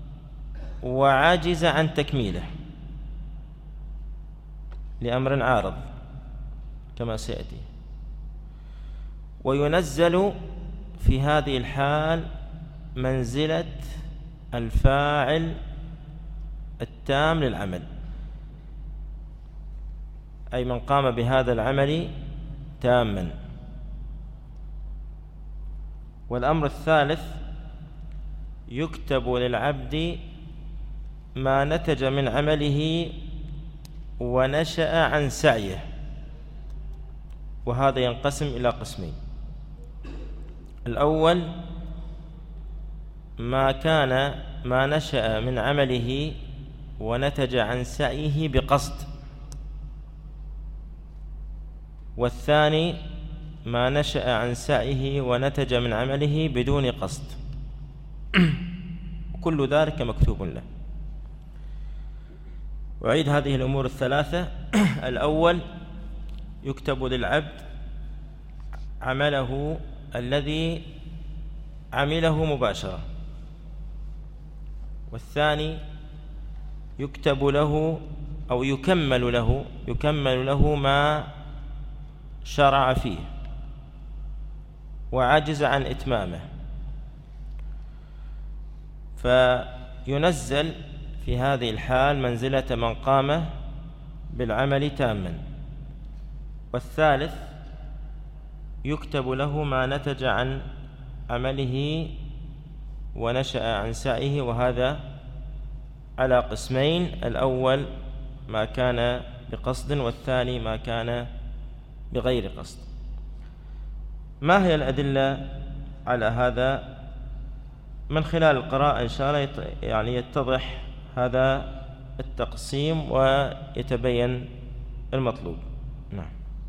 Speaker 2: وعجز عن تكميله لأمر عارض كما سيأتي، وينزل في هذه الحال منزلة الفاعل التام للعمل، أي من قام بهذا العمل تاما. والأمر الثالث: يكتب للعبد ما نتج من عمله ونشأ عن سعيه، وهذا ينقسم إلى قسمين: الأول ما كان ما نشأ من عمله ونتج عن سعيه بقصد، والثاني ما نشأ عن سعيه ونتج من عمله بدون قصد. كل ذلك مكتوب له. وعيد هذه الأمور الثلاثة. الأول: يكتب للعبد عمله الذي عمله مباشرة. والثاني: يكتب له أو يكمل له يكمل له ما شرع فيه وعجز عن إتمامه، فينزل في هذه الحال منزلة من قام بالعمل تاما. والثالث: يكتب له ما نتج عن عمله ونشأ عن سعيه، وهذا على قسمين: الأول ما كان بقصد، والثاني ما كان بغير قصد. ما هي الأدلة على هذا؟ من خلال القراءة إن شاء الله يعني يتضح هذا التقسيم ويتبين المطلوب. نعم.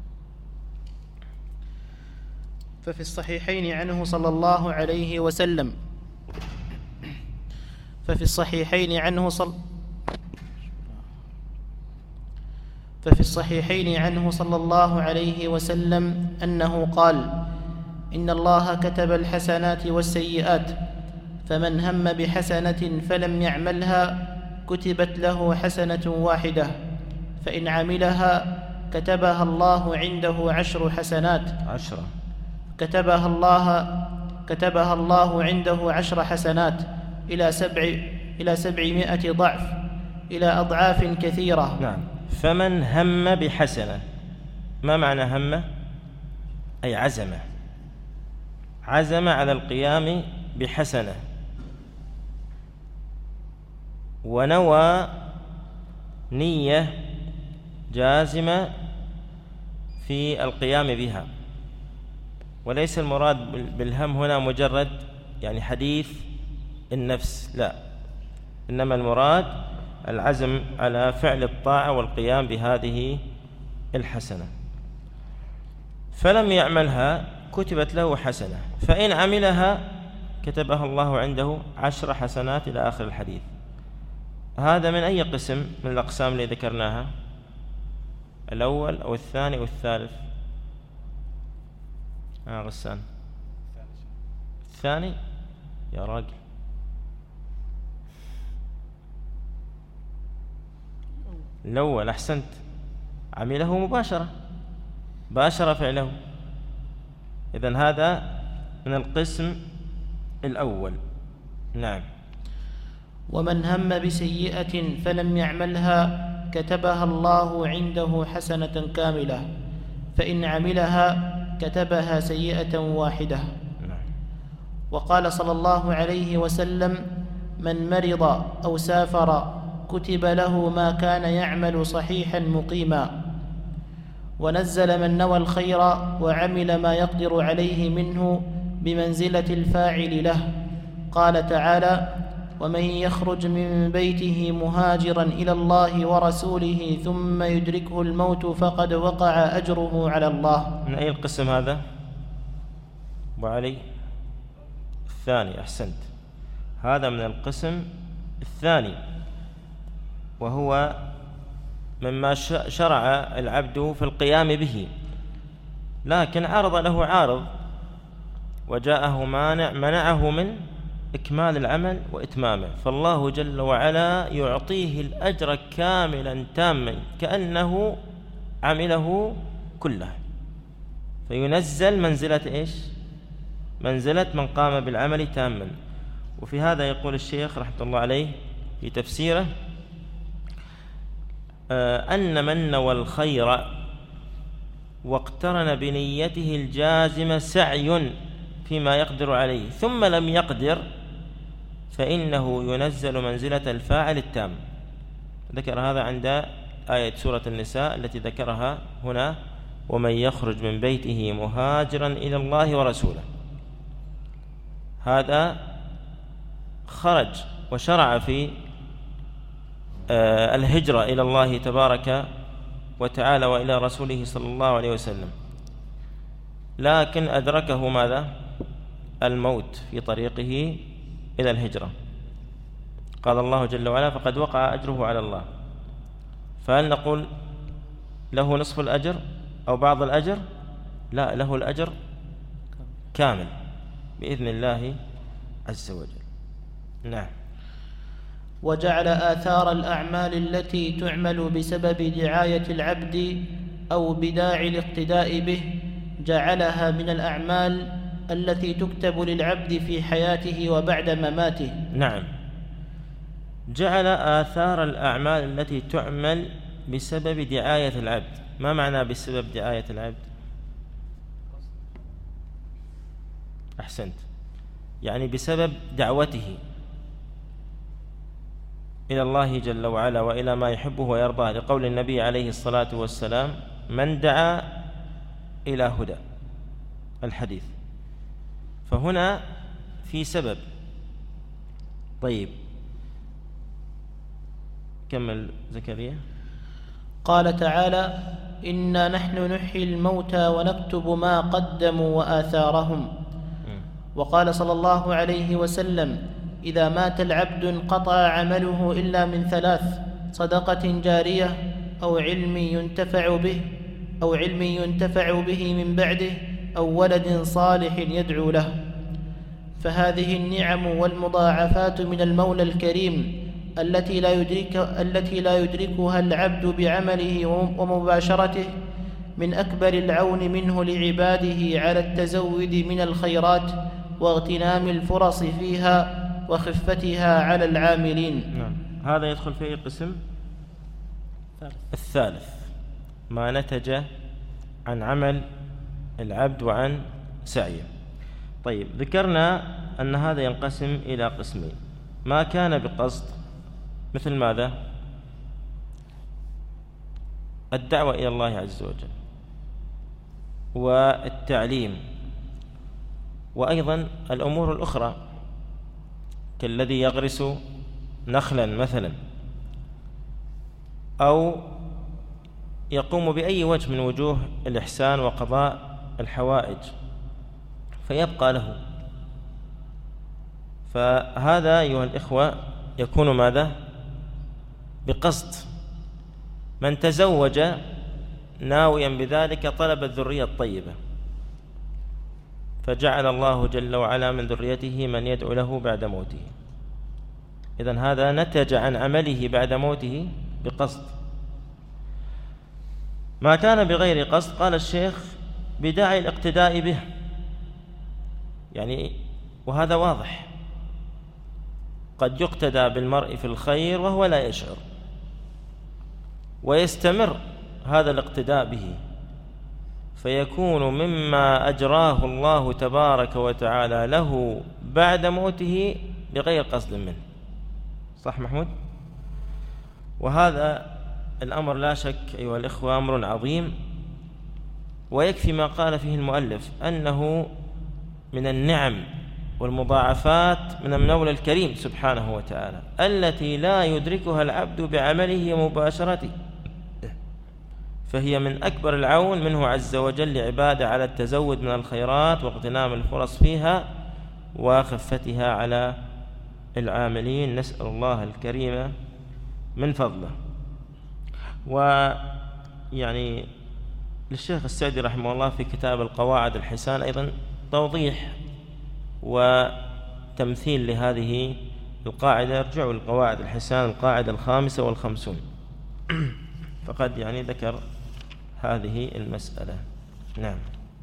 Speaker 3: ففي الصحيحين عنه صلى الله عليه وسلم ففي الصحيحين عنه صل ففي الصحيحين عنه صلى الله عليه وسلم أنه قال: إن الله كتب الحسنات والسيئات، فمن هم بحسنة فلم يعملها كتبت له حسنة واحدة، فإن عملها كتبها الله عنده عشر حسنات
Speaker 2: عشرة
Speaker 3: كتبها الله كتبها الله عنده عشر حسنات إلى سبع إلى سبعمائة ضعف، إلى أضعاف كثيرة.
Speaker 2: نعم. فمن هم بحسنة، ما معنى هم؟ أي عزم عزم على القيام بحسنة، ونوى نية جازمة في القيام بها. وليس المراد بالهم هنا مجرد يعني حديث النفس، لا، إنما المراد العزم على فعل الطاعة والقيام بهذه الحسنة. فلم يعملها كتبت له حسنة، فإن عملها كتبها الله عنده عشر حسنات إلى آخر الحديث. هذا من أي قسم من الأقسام اللي ذكرناها؟ الأول أو الثاني أو الثالث؟ آه غسان الثاني يا راجل. الأول أحسنت، عمله مباشرة، باشر فعله. إذن هذا من القسم الأول. نعم.
Speaker 3: ومن هم بسيئة فلم يعملها كتبها الله عنده حسنة كاملة، فإن عملها كتبها سيئة واحدة. وقال صلى الله عليه وسلم: من مرض أو سافر كتب له ما كان يعمل صحيحا مقيما. ونزل من نوى الخير وعمل ما يقدر عليه منه بمنزلة الفاعل له. قال تعالى: ومن يخرج من بيته مهاجرا إلى الله ورسوله ثم يدركه الموت فقد وقع أجره على الله.
Speaker 2: من أي القسم هذا أبو علي؟ الثاني. أحسنت، هذا من القسم الثاني، وهو مما شرع العبد في القيام به، لكن عرض له عارض وجاءه مانع منعه من إكمال العمل وإتمامه، فالله جل وعلا يعطيه الأجر كاملا تاما كأنه عمله كله، فينزل منزلة إيش؟ منزلة من قام بالعمل تاما. وفي هذا يقول الشيخ رحمة الله عليه في تفسيره: أن من نوى الخير واقترن بنيته الجازمة سعي فيما يقدر عليه ثم لم يقدر فإنه ينزل منزلة الفاعل التام. ذكر هذا عند آية سورة النساء التي ذكرها هنا: ومن يخرج من بيته مهاجرا إلى الله ورسوله. هذا خرج وشرع في الهجرة إلى الله تبارك وتعالى وإلى رسوله صلى الله عليه وسلم، لكن أدركه ماذا؟ الموت في طريقه إلى الهجرة. قال الله جل وعلا فقد وقع أجره على الله. فهل نقول له نصف الأجر أو بعض الأجر؟ لا، له الأجر كامل بإذن الله عز وجل. نعم.
Speaker 3: وجعل آثار الأعمال التي تعمل بسبب دعاية العبد أو بداعي الاقتداء به جعلها من الأعمال التي تكتب للعبد في حياته وبعد مماته.
Speaker 2: نعم، جعل آثار الأعمال التي تعمل بسبب دعاية العبد. ما معنى بسبب دعاية العبد؟ أحسنت، يعني بسبب دعوته إلى الله جل وعلا وإلى ما يحبه ويرضاه، لقول النبي عليه الصلاة والسلام من دعا إلى هدى الحديث. فهنا في سبب. طيب كمل زكريا.
Speaker 3: قال تعالى إنا نحن نحيي الموتى ونكتب ما قدموا وآثارهم. وقال صلى الله عليه وسلم إذا مات العبد انقطع عمله إلا من ثلاث: صدقة جارية أو علم ينتفع به أو علم ينتفع به من بعده أو ولد صالح يدعو له. فهذه النعم والمضاعفات من المولى الكريم التي لا يدرك التي لا يدركها العبد بعمله ومباشرته من أكبر العون منه لعباده على التزود من الخيرات واغتنام الفرص فيها وخفتها على العاملين.
Speaker 2: نعم. هذا يدخل في القسم الثالث، ما نتج عن عمل العبد وعن سعيه. طيب ذكرنا أن هذا ينقسم إلى قسمين: ما كان بقصد مثل ماذا؟ الدعوة إلى الله عز وجل والتعليم، وأيضا الأمور الأخرى كالذي يغرس نخلا مثلا أو يقوم بأي وجه من وجوه الإحسان وقضاء الحوائج فيبقى له. فهذا أيها الإخوة يكون ماذا؟ بقصد. من تزوج ناويا بذلك طلب الذرية الطيبة فجعل الله جل وعلا من ذريته من يدعو له بعد موته. إذن هذا نتج عن عمله بعد موته بقصد. ما كان بغير قصد قال الشيخ بداعي الاقتداء به، يعني وهذا واضح، قد يقتدى بالمرء في الخير وهو لا يشعر ويستمر هذا الاقتداء به فيكون مما أجراه الله تبارك وتعالى له بعد موته بغير قصد منه. صح محمود؟ وهذا الأمر لا شك أيها الإخوة أمر عظيم، ويكفي ما قال فيه المؤلف أنه من النعم والمضاعفات من المولى الكريم سبحانه وتعالى التي لا يدركها العبد بعمله ومباشرته، فهي من أكبر العون منه عز وجل لعباده على التزود من الخيرات واغتنام الفرص فيها وخفتها على العاملين. نسأل الله الكريم من فضله. ويعني للشيخ السعدي رحمه الله في كتاب القواعد الحسان أيضا توضيح وتمثيل لهذه القاعدة. ارجعوا للقواعد الحسان القاعدة الخامسة والخمسون فقد يعني ذكر هذه المسألة. نعم.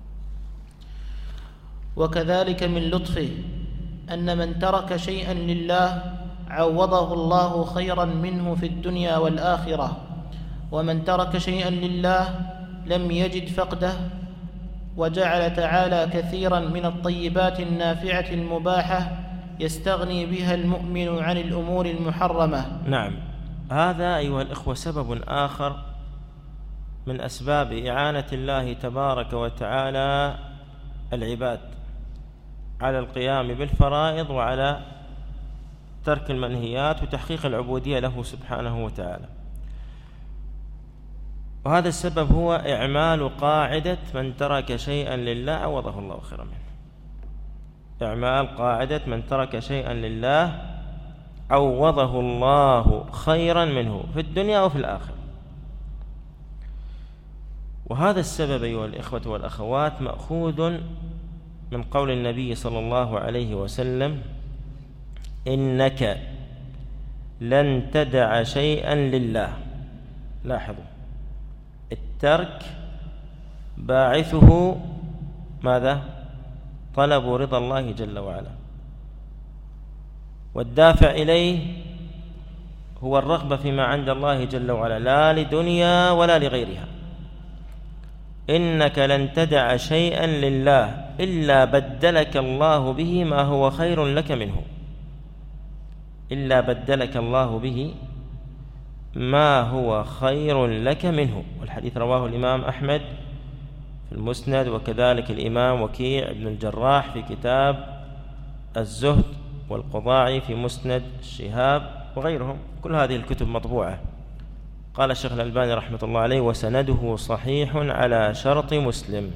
Speaker 3: وكذلك من لطفه أن من ترك شيئا لله عوضه الله خيرا منه في الدنيا والآخرة، ومن ترك شيئا لله لم يجد فقده، وجعل تعالى كثيرا من الطيبات النافعة المباحة يستغني بها المؤمن عن الأمور المحرمة.
Speaker 2: نعم، هذا أيها الإخوة سبب آخر من أسباب إعانة الله تبارك وتعالى العباد على القيام بالفرائض وعلى ترك المنهيات وتحقيق العبودية له سبحانه وتعالى. وهذا السبب هو إعمال قاعدة من ترك شيئا لله عوضه الله خيرا منه. إعمال قاعدة من ترك شيئا لله عوضه الله خيرا منه في الدنيا وفي الآخرة. وهذا السبب أيها الإخوة والأخوات مأخوذ من قول النبي صلى الله عليه وسلم: إنك لن تدع شيئا لله. لاحظوا، الترك باعثه ماذا؟ طلب رضا الله جل وعلا، والدافع إليه هو الرغبة فيما عند الله جل وعلا، لا لدنيا ولا لغيرها. إنك لن تدع شيئا لله إلا بدلك الله به ما هو خير لك منه، إلا بدلك الله به ما هو خير لك منه. والحديث رواه الإمام أحمد في المسند، وكذلك الإمام وكيع بن الجراح في كتاب الزهد، والقضاعي في مسند الشهاب، وغيرهم. كل هذه الكتب مطبوعة. قال الشيخ الألباني رحمة الله عليه: وسنده صحيح على شرط مسلم.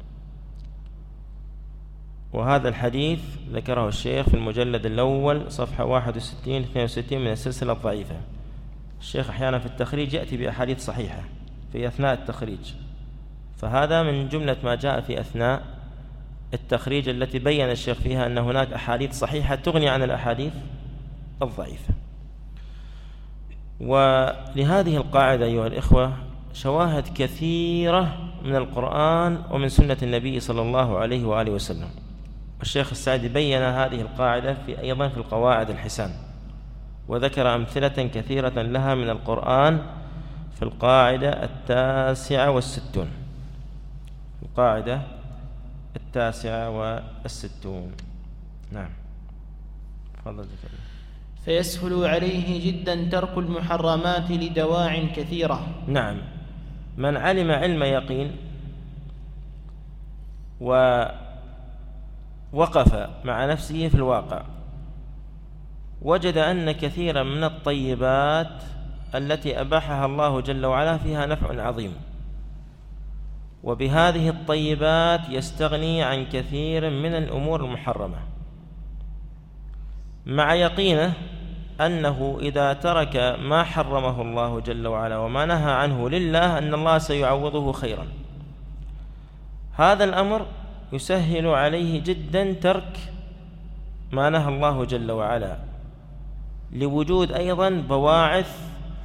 Speaker 2: وهذا الحديث ذكره الشيخ في المجلد الأول صفحة واحد وستين اثنين وستين من السلسلة الضعيفة. الشيخ أحيانا في التخريج يأتي بأحاديث صحيحة في أثناء التخريج، فهذا من جملة ما جاء في أثناء التخريج التي بين الشيخ فيها أن هناك أحاديث صحيحة تغني عن الأحاديث الضعيفة. ولهذه القاعدة أيها الإخوة شواهد كثيرة من القرآن ومن سنة النبي صلى الله عليه وآله وسلم. الشيخ السعدي بين هذه القاعدة في أيضا في القواعد الحسان، وذكر أمثلة كثيرة لها من القرآن في القاعدة التاسعة والستون القاعدة التاسعة والستون. نعم، تفضل.
Speaker 3: فيسهل عليه جدا ترك المحرمات لدواع كثيرة.
Speaker 2: نعم، من علم علم يقين ووقف مع نفسه في الواقع وجد أن كثيرا من الطيبات التي أباحها الله جل وعلا فيها نفع عظيم، وبهذه الطيبات يستغني عن كثير من الأمور المحرمة، مع يقينه أنه إذا ترك ما حرمه الله جل وعلا وما نهى عنه لله أن الله سيعوضه خيرا. هذا الأمر يسهل عليه جدا ترك ما نهى الله جل وعلا، لوجود أيضا بواعث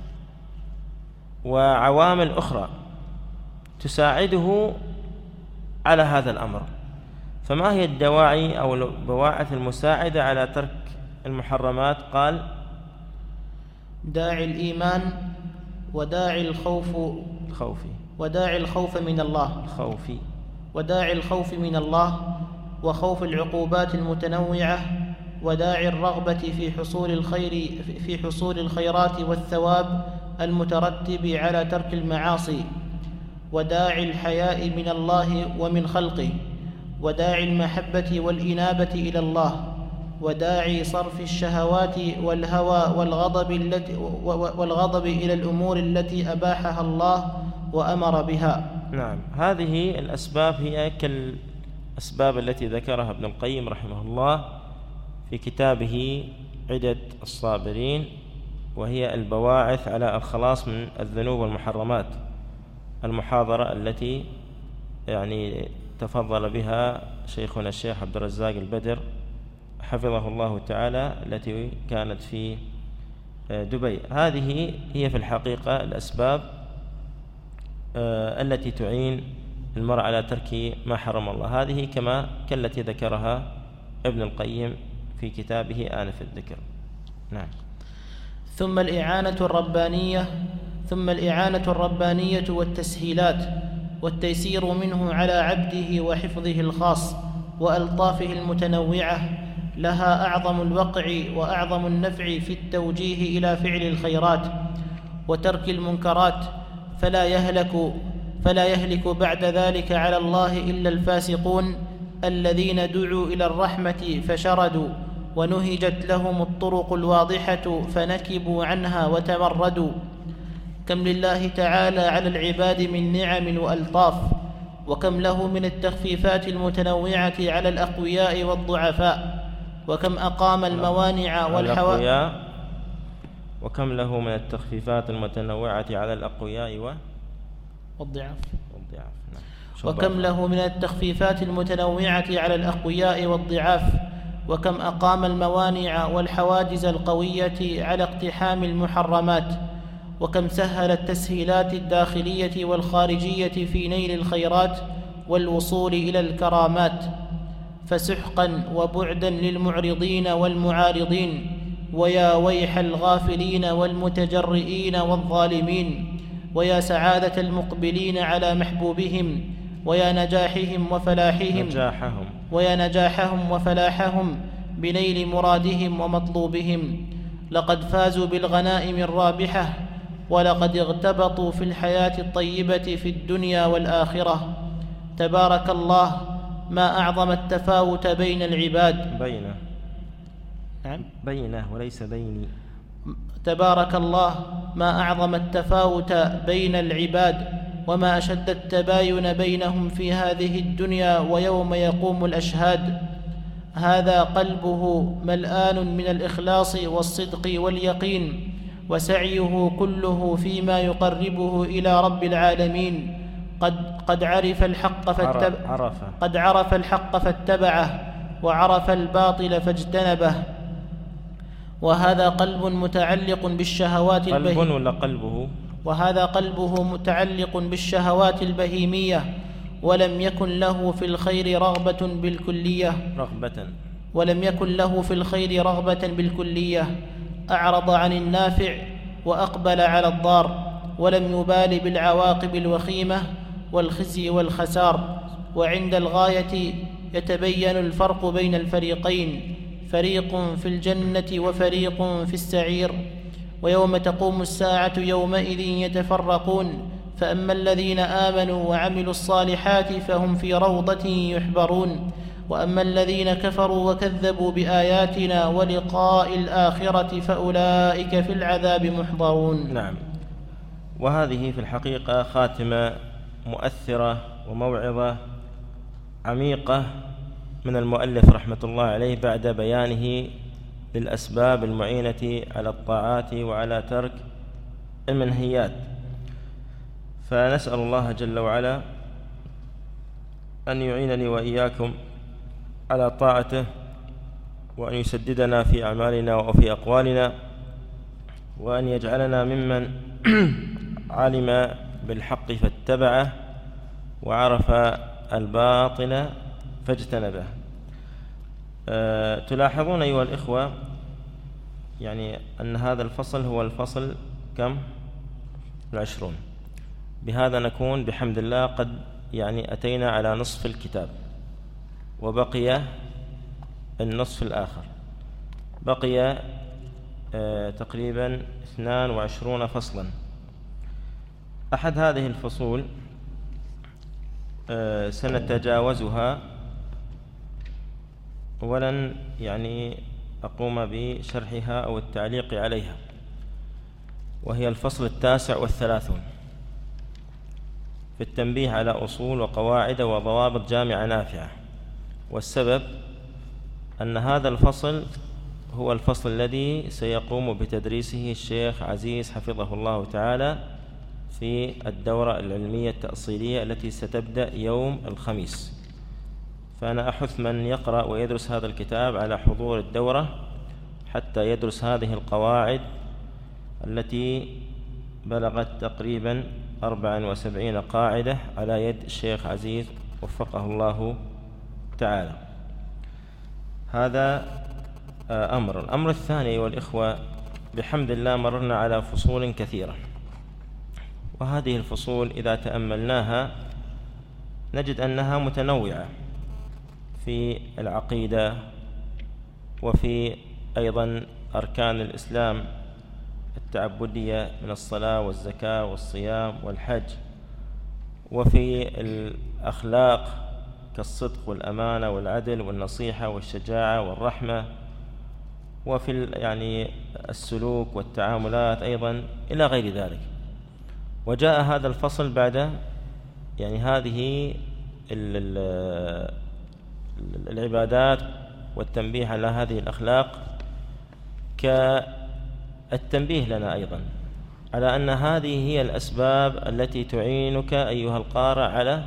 Speaker 2: وعوامل أخرى تساعده على هذا الأمر. فما هي الدواعي أو البواعث المساعدة على ترك المحرمات؟ قال:
Speaker 3: داعي الإيمان، وداعي الخوف
Speaker 2: خوفي
Speaker 3: وداعي الخوف من الله
Speaker 2: خوفي
Speaker 3: وداعي الخوف من الله وخوف العقوبات المتنوعة، وداعي الرغبة في حصول الخير في حصول الخيرات والثواب المترتب على ترك المعاصي، وداعي الحياء من الله ومن خلقه، وداعي المحبة والإنابة إلى الله، وداعي صرف الشهوات والهوى والغضب التي والغضب إلى الأمور التي أباحها الله وأمر بها.
Speaker 2: نعم، هذه الأسباب هي كالأسباب التي ذكرها ابن القيم رحمه الله في كتابه عدة الصابرين، وهي البواعث على الخلاص من الذنوب والمحرمات، المحاضرة التي يعني تفضل بها شيخنا الشيخ عبد الرزاق البدر حفظه الله تعالى، التي كانت في دبي. هذه هي في الحقيقة الأسباب التي تعين المرء على ترك ما حرم الله، هذه كما كالتي ذكرها ابن القيم في كتابه آنف الذكر. نعم.
Speaker 3: ثم الإعانة الربانية ثم الإعانة الربانية والتسهيلات والتيسير منه على عبده وحفظه الخاص وألطافه المتنوعة لها أعظم الوقع وأعظم النفع في التوجيه إلى فعل الخيرات وترك المنكرات، فلا يهلك فلا يهلك بعد ذلك على الله إلا الفاسقون الذين دعوا إلى الرحمة فشردوا، ونهجت لهم الطرق الواضحة فنكبوا عنها وتمردوا. كم لله تعالى على العباد من نعم وألطاف، وكم له من التخفيفات المتنوعة على الأقوياء والضعفاء، وكم أقام الموانع والحوائج
Speaker 2: وكم له من التخفيفات المتنوعة على الأقوياء
Speaker 3: والضعاف
Speaker 2: والضعاف نعم.
Speaker 3: وكم له من التخفيفات المتنوعة على الأقوياء والضعاف، وكم أقام الموانع والحواجز القوية على اقتحام المحرمات، وكم سهل التسهيلات الداخلية والخارجية في نيل الخيرات والوصول إلى الكرامات. فسحقا وبعدا للمعرضين والمعارضين، ويا ويح الغافلين والمتجرئين والظالمين، ويا سعادة المقبلين على محبوبهم، ويا نجاحهم وفلاحهم
Speaker 2: نجاحهم
Speaker 3: ويا نجاحهم وفلاحهم بنيل مرادهم ومطلوبهم. لقد فازوا بالغنائم الرابحة، ولقد اغتبطوا في الحياة الطيبة في الدنيا والآخرة. تبارك الله ما أعظم التفاوت بين العباد.
Speaker 2: بينه
Speaker 3: نعم
Speaker 2: بينه وليس بيني.
Speaker 3: تبارك الله ما أعظم التفاوت بين العباد، وما أشد التباين بينهم في هذه الدنيا ويوم يقوم الأشهاد. هذا قلبه ملآن من الإخلاص والصدق واليقين، وسعيه كله فيما يقربه إلى رب العالمين. قد قد عرف الحق فاتبع
Speaker 2: عرف
Speaker 3: قد عرف الحق فاتبعه، وعرف الباطل فاجتنبه. وهذا قلب متعلق بالشهوات
Speaker 2: البهيمية. قلب ولا قلبه؟
Speaker 3: وهذا قلبه متعلق بالشهوات البهيمية، ولم يكن له في الخير رغبة بالكلية
Speaker 2: رغبة
Speaker 3: ولم يكن له في الخير رغبة بالكلية. أعرض عن النافع وأقبل على الضار، ولم يبال بالعواقب الوخيمة والخزي والخسار. وعند الغاية يتبين الفرق بين الفريقين، فريق في الجنة وفريق في السعير. ويوم تقوم الساعة يومئذ يتفرقون، فأما الذين آمنوا وعملوا الصالحات فهم في روضة يحبرون، وأما الذين كفروا وكذبوا بآياتنا ولقاء الآخرة فأولئك في العذاب محضرون.
Speaker 2: نعم. وهذه في الحقيقة خاتمة مؤثرة وموعظة عميقة من المؤلف رحمة الله عليه بعد بيانه للأسباب المعينة على الطاعات وعلى ترك المنهيات. فنسأل الله جل وعلا أن يعينني وإياكم على طاعته، وأن يسددنا في أعمالنا وفي أقوالنا، وأن يجعلنا ممن علم بالحق فاتبعه، وعرف الباطل فاجتنبه. أه تلاحظون أيها الإخوة يعني أن هذا الفصل هو الفصل كم؟ العشرون. بهذا نكون بحمد الله قد يعني أتينا على نصف الكتاب، وبقي النصف الآخر، بقي أه تقريبا اثنان وعشرون فصلا. أحد هذه الفصول أه سنتجاوزها، ولن يعني أقوم بشرحها أو التعليق عليها، وهي الفصل التاسع والثلاثون في التنبيه على أصول وقواعد وضوابط جامعة نافعة. والسبب أن هذا الفصل هو الفصل الذي سيقوم بتدريسه الشيخ عزيز حفظه الله تعالى في الدورة العلمية التأصيلية التي ستبدأ يوم الخميس. فأنا أحث من يقرأ ويدرس هذا الكتاب على حضور الدورة حتى يدرس هذه القواعد التي بلغت تقريبا أربع وسبعين قاعدة على يد الشيخ عزيز وفقه الله تعالى. هذا أمر. الأمر الثاني والإخوة، بحمد الله مررنا على فصول كثيرة، وهذه الفصول إذا تأملناها نجد أنها متنوعة في العقيدة، وفي أيضا أركان الإسلام التعبدية من الصلاة والزكاة والصيام والحج، وفي الأخلاق كالصدق والأمانة والعدل والنصيحة والشجاعة والرحمة، وفي يعني السلوك والتعاملات أيضا إلى غير ذلك. وجاء هذا الفصل بعد يعني هذه العبادات والتنبيه على هذه الأخلاق كالتنبيه لنا أيضا على أن هذه هي الأسباب التي تعينك أيها القارئ على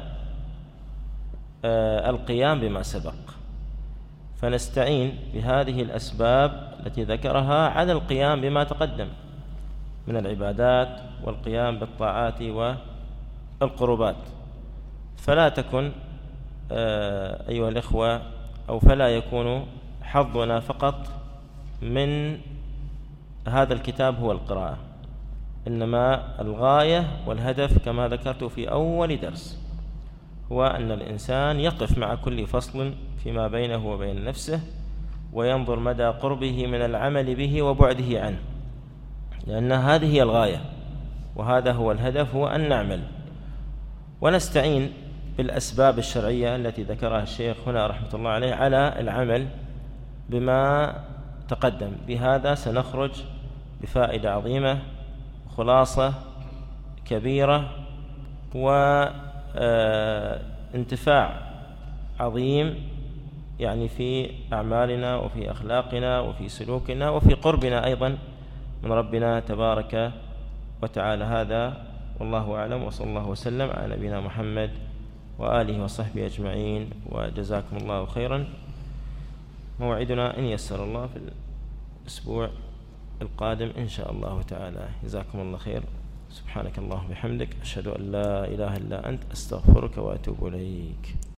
Speaker 2: القيام بما سبق، فنستعين بهذه الأسباب التي ذكرها على القيام بما تقدم من العبادات والقيام بالطاعات والقربات. فلا تكن أيها الإخوة أو فلا يكون حظنا فقط من هذا الكتاب هو القراءة، إنما الغاية والهدف كما ذكرت في أول درس هو أن الإنسان يقف مع كل فصل فيما بينه وبين نفسه وينظر مدى قربه من العمل به وبعده عنه، لأن هذه هي الغاية وهذا هو الهدف، هو أن نعمل ونستعين بالأسباب الشرعية التي ذكرها الشيخ هنا رحمة الله عليه على العمل بما تقدم. بهذا سنخرج بفائدة عظيمة، خلاصة كبيرة، وانتفاع عظيم يعني في أعمالنا وفي أخلاقنا وفي سلوكنا وفي قربنا أيضا من ربنا تبارك وتعالى. هذا والله أعلم، وصلى الله وسلم على نبينا محمد وآله وصحبه أجمعين، وجزاكم الله خيرا. موعدنا إن يسر الله في الأسبوع القادم إن شاء الله تعالى. جزاكم الله خير. سبحانك اللهم وبحمدك، أشهد أن لا إله إلا أنت، أستغفرك وأتوب إليك.